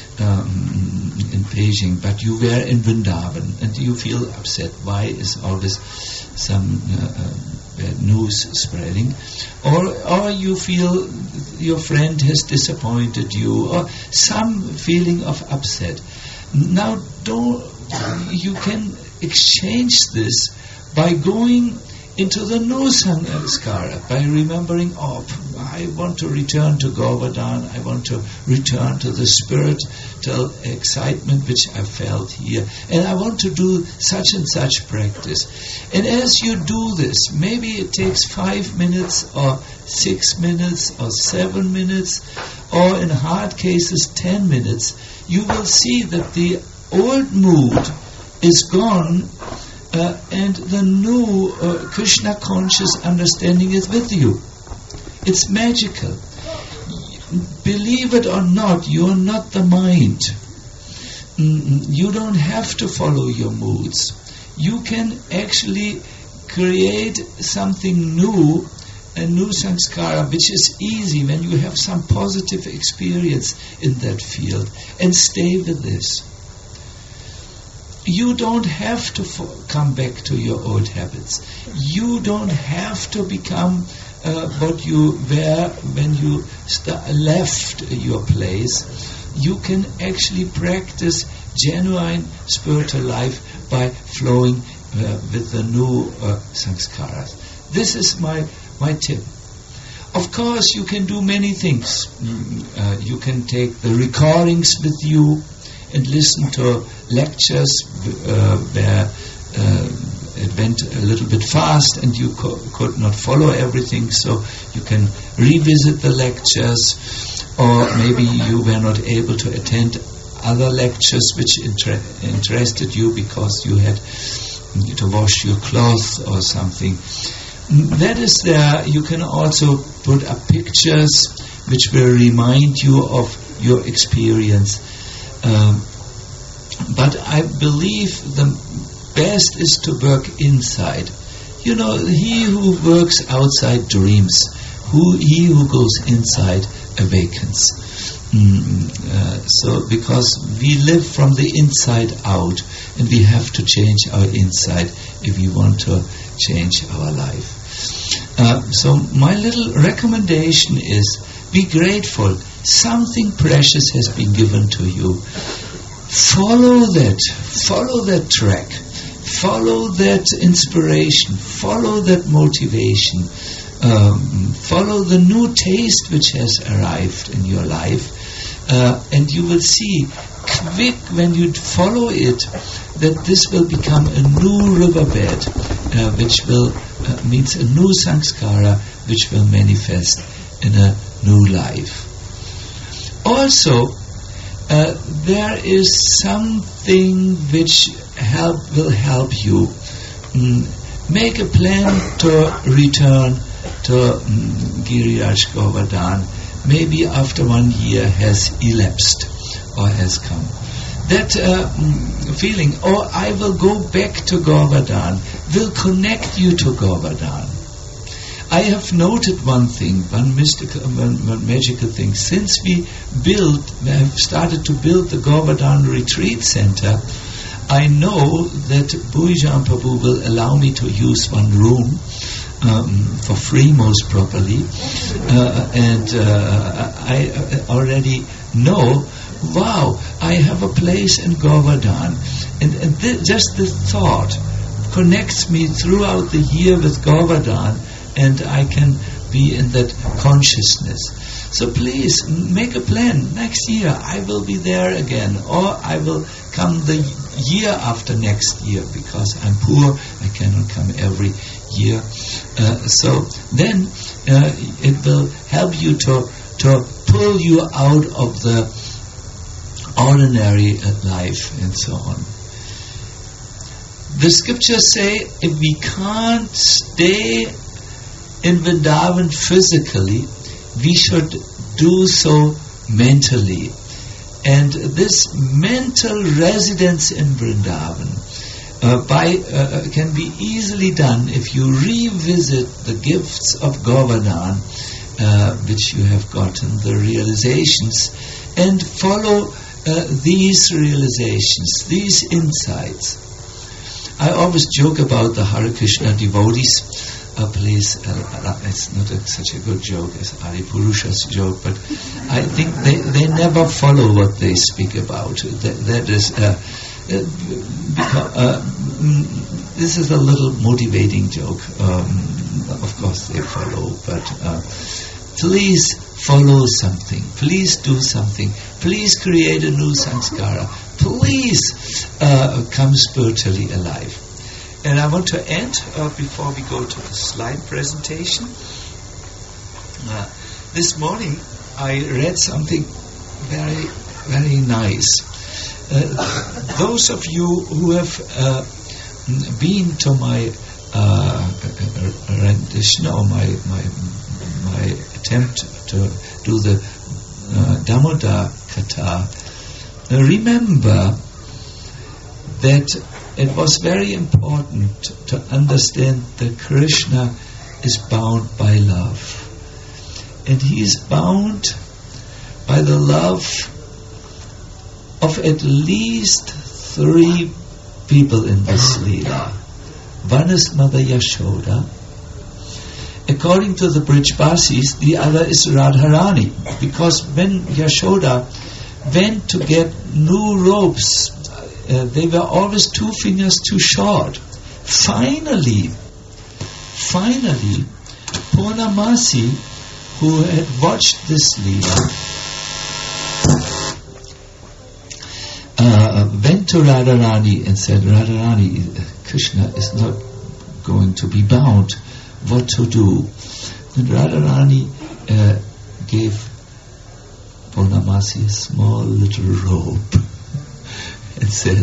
um, in Beijing, but you were in Vrindavan and you feel upset. Why is always some uh, uh, bad news spreading? Or or you feel your friend has disappointed you, or some feeling of upset. Now, don't you can exchange this by going into the no sanskara, by remembering, oh, I want to return to Govardhan, I want to return to the spiritual excitement which I felt here, and I want to do such and such practice. And as you do this, maybe it takes five minutes or six minutes or seven minutes, or in hard cases ten minutes, you will see that the old mood is gone, uh, and the new uh, Krishna conscious understanding is with you. It's magical. Believe it or not, you are not the mind. Mm, you don't have to follow your moods. You can actually create something new, a new sanskara, which is easy when you have some positive experience in that field, and stay with this. You don't have to fo- come back to your old habits. You don't have to become uh, what you were when you st- left your place. You can actually practice genuine spiritual life by flowing uh, with the new uh, sanskaras. This is my my tip. Of course, you can do many things. Mm, uh, you can take the recordings with you and listen to lectures uh, where uh, it went a little bit fast and you co- could not follow everything, so you can revisit the lectures, or maybe you were not able to attend other lectures which inter- interested you because you had to wash your clothes or something. That is there. You can also put up pictures which will remind you of your experience. Um, but I believe the best is to work inside. You know, he who works outside dreams. Who he who goes inside awakens. Mm, uh, so because we live from the inside out, and we have to change our inside if we want to change our life. Uh, so my little recommendation is, be grateful. Something precious has been given to you. Follow that. Follow that track. Follow that inspiration. Follow that motivation. Um, follow the new taste which has arrived in your life. Uh, and you will see quick when you follow it that this will become a new riverbed uh, which will uh, means a new sanskara which will manifest in a new life. Also, uh, there is something which help will help you. Mm, make a plan to return to um, Giriraj Govardhan. Maybe after one year has elapsed or has come. That uh, mm, feeling, oh, I will go back to Govardhan, will connect you to Govardhan. I have noted one thing, one mystical, one, one magical thing. Since we built, we have started to build the Govardhan Retreat Center, I know that Bhuijan Prabhu will allow me to use one room Um, for free, most probably, uh, and uh, I already know, wow, I have a place in Govardhan, and, and th- just the thought connects me throughout the year with Govardhan, and I can be in that consciousness. So please, make a plan. Next year I will be there again, or I will come the year after next year, because I'm poor, I cannot come every year. Uh, so then uh, it will help you to to pull you out of the ordinary life and so on. The scriptures say if we can't stay in Vrindavan physically, we should do so mentally. And this mental residence in Vrindavan uh, by, uh, can be easily done if you revisit the gifts of Govardhan, uh, which you have gotten, the realizations, and follow uh, these realizations, these insights. I always joke about the Hare Krishna devotees. Uh, please, uh, it's not a, such a good joke as Adi Purusha's joke, but I think they, they never follow what they speak about. That, that is, uh, uh, because, uh, mm, this is a little motivating joke. Um, of course they follow, but uh, please follow something. Please do something. Please create a new sanskara. Please uh, come spiritually alive. And I want to end uh, before we go to the slide presentation. Uh, this morning I read something very, very nice. Uh, those of you who have uh, been to my uh, rendition or my, my my attempt to do the uh, Damodar Katha, uh, remember that it was very important to understand that Krishna is bound by love. And he is bound by the love of at least three people in this Leela. One is Mother Yashoda. According to the Brijbasis, the other is Radharani. Because when Yashoda went to get new robes, Uh, they were always two fingers too short. Finally, finally, Purnamasi who had watched this Leela, uh, went to Radharani and said, Radharani, Krishna is not going to be bound. What to do? And Radharani uh, gave Purnamasi a small little robe and said,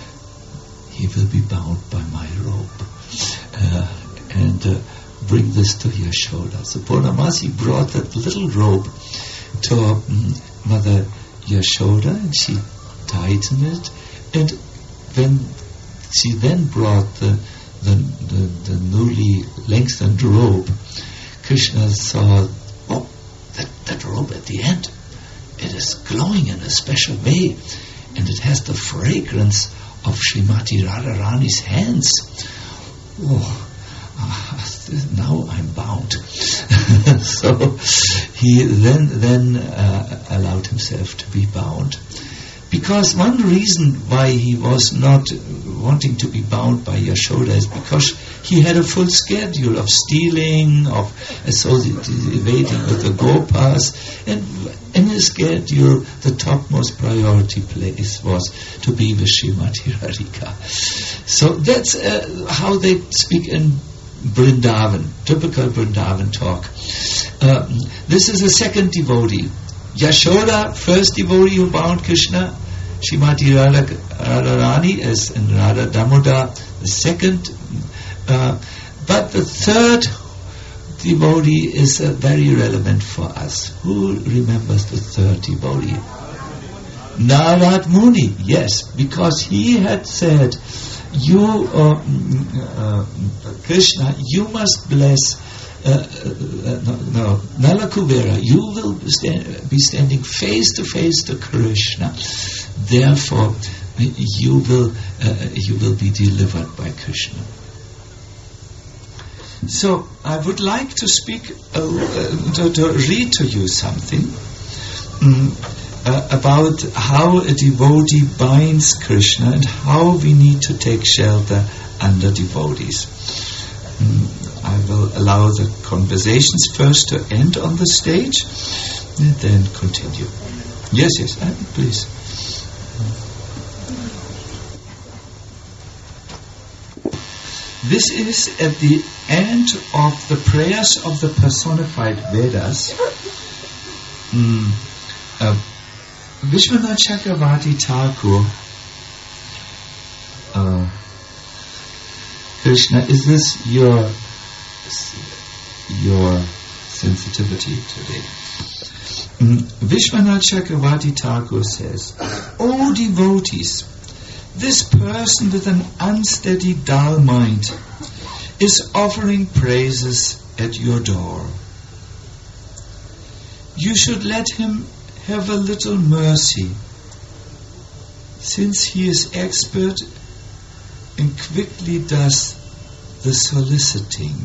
he will be bound by my robe. Uh, and uh, bring this to Yashoda. So Purnamasi brought that little robe to um, Mother Yashoda, and she tightened it. And when she then brought the the, the, the newly lengthened robe, Krishna saw, oh, that, that robe at the end, it is glowing in a special way, and it has the fragrance of Srimati Radharani's hands. Oh, uh, now I'm bound. So he then then uh, allowed himself to be bound. Because one reason why he was not wanting to be bound by Yashoda is because he had a full schedule of stealing, of associating with the Gopas, and in his schedule the topmost priority place was to be with Srimati Radhika. So that's uh, how they speak in Vrindavan, typical Vrindavan talk. Um, this is the second devotee. Yashoda, first devotee who bound Krishna. Srimati Radharani is in Radha Damoda, the second. Uh, but the third devotee is uh, very relevant for us. Who remembers the third devotee? Narad Muni, yes, because he had said, you, uh, uh, Krishna, you must bless Uh, uh, no, no, Nalakuvera, you will stand, be standing face to face to Krishna. Therefore, you will uh, you will be delivered by Krishna. So, I would like to speak, uh, uh, to, to read to you something um, uh, about how a devotee binds Krishna and how we need to take shelter under devotees. Um, I will allow the conversations first to end on the stage and then continue. Yes, yes, uh, please. This is at the end of the prayers of the personified Vedas. Mm, uh, Vishwanath Chakravarti Thakur, uh, Krishna, is this your your sensitivity today? Mm, Vishwanath Chakravarti Thakur says, O devotees, this person with an unsteady, dull mind is offering praises at your door. You should let him have a little mercy, since he is expert and quickly does the soliciting.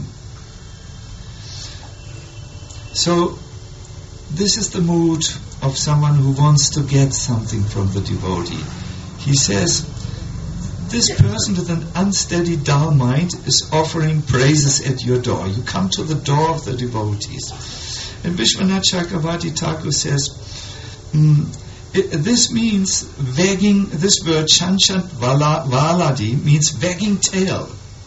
So, this is the mood of someone who wants to get something from the devotee. He says, this person with an unsteady, dull mind is offering praises at your door. You come to the door of the devotees. And Vishwanath Chakravarti Thakur says, mm, it, this means wagging, this word Chanchant vala, Valadi means wagging tail.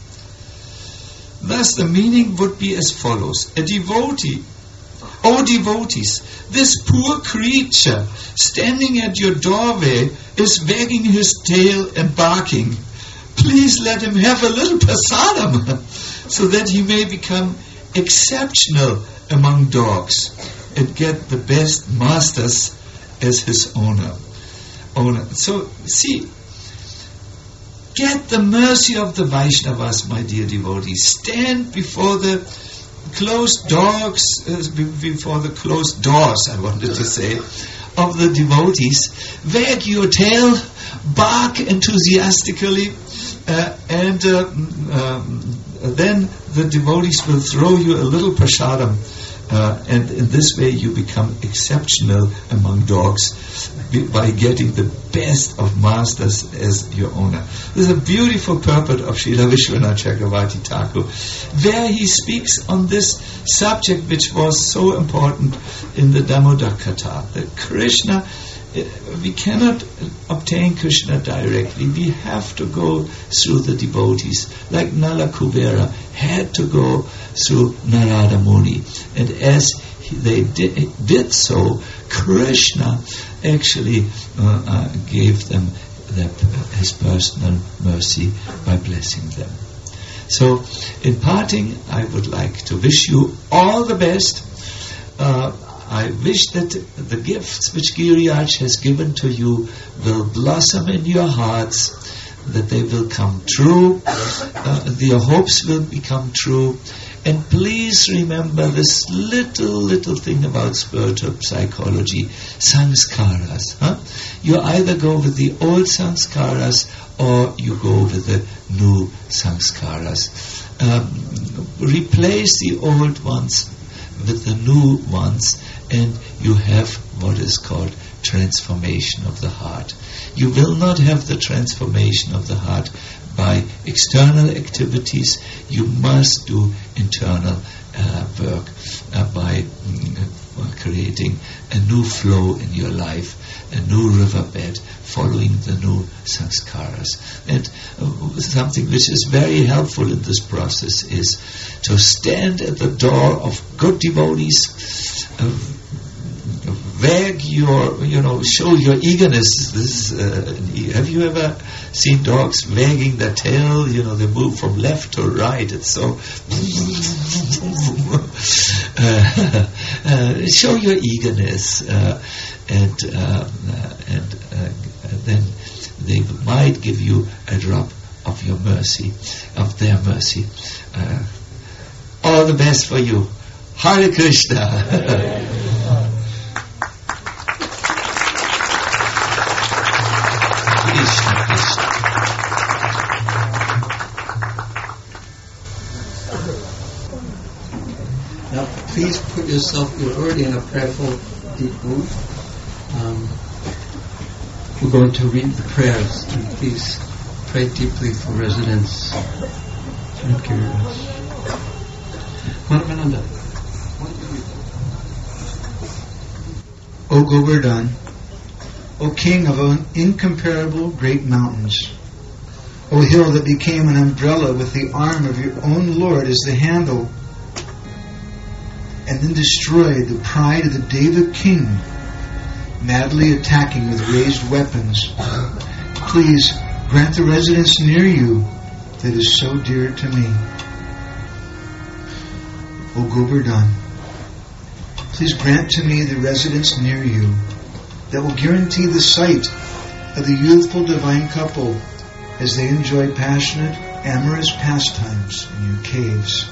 Thus the meaning would be as follows. A devotee, O devotees, this poor creature standing at your doorway is wagging his tail and barking. Please let him have a little prasadam so that he may become exceptional among dogs and get the best masters as his owner. owner. So, see, get the mercy of the Vaishnavas, my dear devotees. Stand before the closed dogs, uh, before the closed doors, I wanted to say, of the devotees. Wag your tail, bark enthusiastically, uh, and uh, um, then the devotees will throw you a little prasadam, uh, and in this way you become exceptional among dogs, by getting the best of masters as your owner. This is a beautiful purport of Srila Vishwanath Chakravarti Thakur, where he speaks on this subject which was so important in the Damodar Katha, that Krishna, we cannot obtain Krishna directly. We have to go through the devotees. Like Nala Kubera had to go through Narada Muni. And as he, they did, did so, Krishna actually uh, uh, gave them their, his personal mercy by blessing them. So, in parting, I would like to wish you all the best. Uh, I wish that the gifts which Giriraj has given to you will blossom in your hearts, that they will come true, uh, your hopes will become true. And please remember this little, little thing about spiritual psychology, sanskaras. Huh? You either go with the old sanskaras or you go with the new sanskaras. Um, replace the old ones with the new ones, and you have what is called transformation of the heart. You will not have the transformation of the heart by external activities. You must do internal uh, work uh, by mm, creating a new flow in your life, a new riverbed, following the new sanskaras. And uh, something which is very helpful in this process is to stand at the door of good devotees, uh, wag your, you know, show your eagerness. This, uh, have you ever seen dogs wagging their tail? You know, they move from left to right. It's so. uh, uh, show your eagerness, uh, and uh, and uh, then they might give you a drop of your mercy, of their mercy. Uh, all the best for you. Hare Krishna. Now, please put yourself, you're already in a prayerful, deep mood. Um, we're going to read the prayers, and please pray deeply for residents. Thank you. Manavananda. O Govardhan, O King of un- incomparable great mountains, O hill that became an umbrella with the arm of your own Lord as the handle, and then destroyed the pride of the Deva king, madly attacking with raised weapons. Please grant the residence near you that is so dear to me. O Govardhan, please grant to me the residence near you that will guarantee the sight of the youthful divine couple as they enjoy passionate, amorous pastimes in your caves.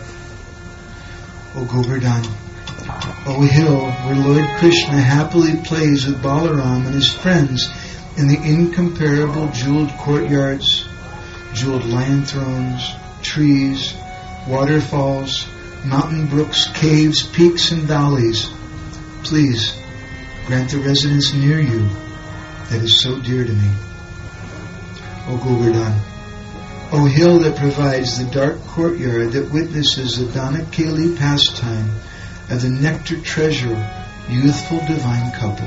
O Govardhan, O hill where Lord Krishna happily plays with Balaram and his friends in the incomparable jeweled courtyards, jeweled lion thrones, trees, waterfalls, mountain brooks, caves, peaks, and valleys. Please grant the residence near you that is so dear to me. O Govardhan, O hill that provides the dark courtyard that witnesses the Dhanakeli pastime of the nectar treasure, youthful divine couple.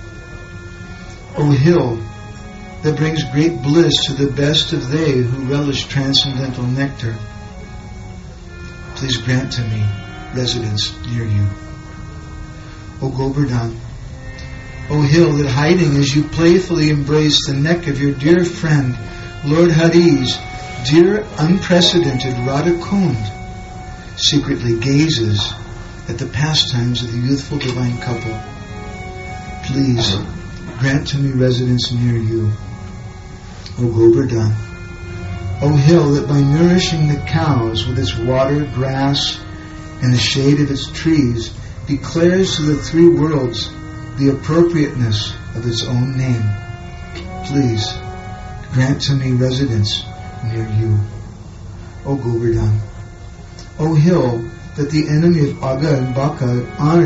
O hill that brings great bliss to the best of they who relish transcendental nectar. Please grant to me residence near you. O Govardhan, O hill that hiding as you playfully embrace the neck of your dear friend, Lord Hari's dear unprecedented Radha Kund, secretly gazes at the pastimes of the youthful divine couple. Please grant to me residence near you. O Govardhan, O hill that by nourishing the cows with its water, grass, and the shade of its trees declares to the three worlds the appropriateness of its own name. Please grant to me residence near you. O Govardhan, O hill that the enemy of Aga and Baka honored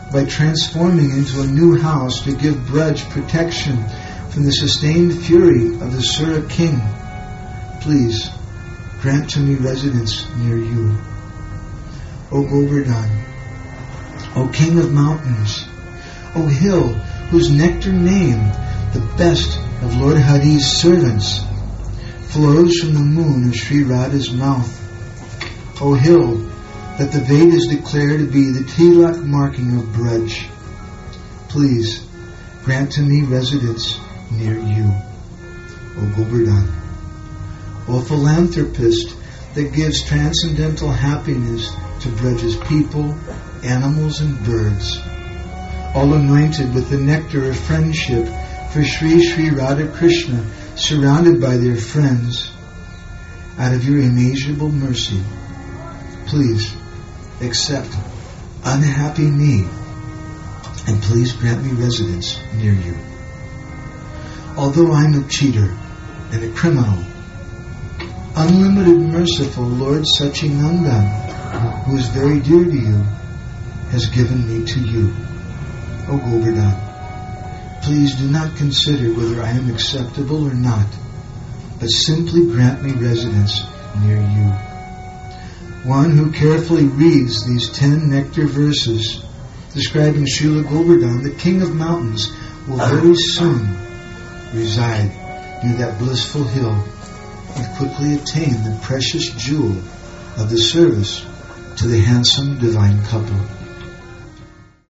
by transforming into a new house to give Braj protection from the sustained fury of the Sura king, please grant to me residence near you. O Govardhan, O king of mountains, O hill whose nectar name, the best of Lord Hari's servants, flows from the moon of Sri Radha's mouth. O hill that the Vedas declare to be the tilak marking of Braj, please grant to me residence near you. O Govardhan, O philanthropist that gives transcendental happiness to Braj's people, animals and birds, all anointed with the nectar of friendship for Sri Sri Radha Krishna, surrounded by their friends, out of your immeasurable mercy, please accept unhappy me and please grant me residence near you. Although I'm a cheater and a criminal, unlimited merciful Lord Sachinandan, who is very dear to you, has given me to you. O Govardhan, please do not consider whether I am acceptable or not, but simply grant me residence near you. One who carefully reads these ten nectar verses describing Srila Govardhan, the king of mountains, will very soon reside near that blissful hill and quickly attain the precious jewel of the service to the handsome divine couple.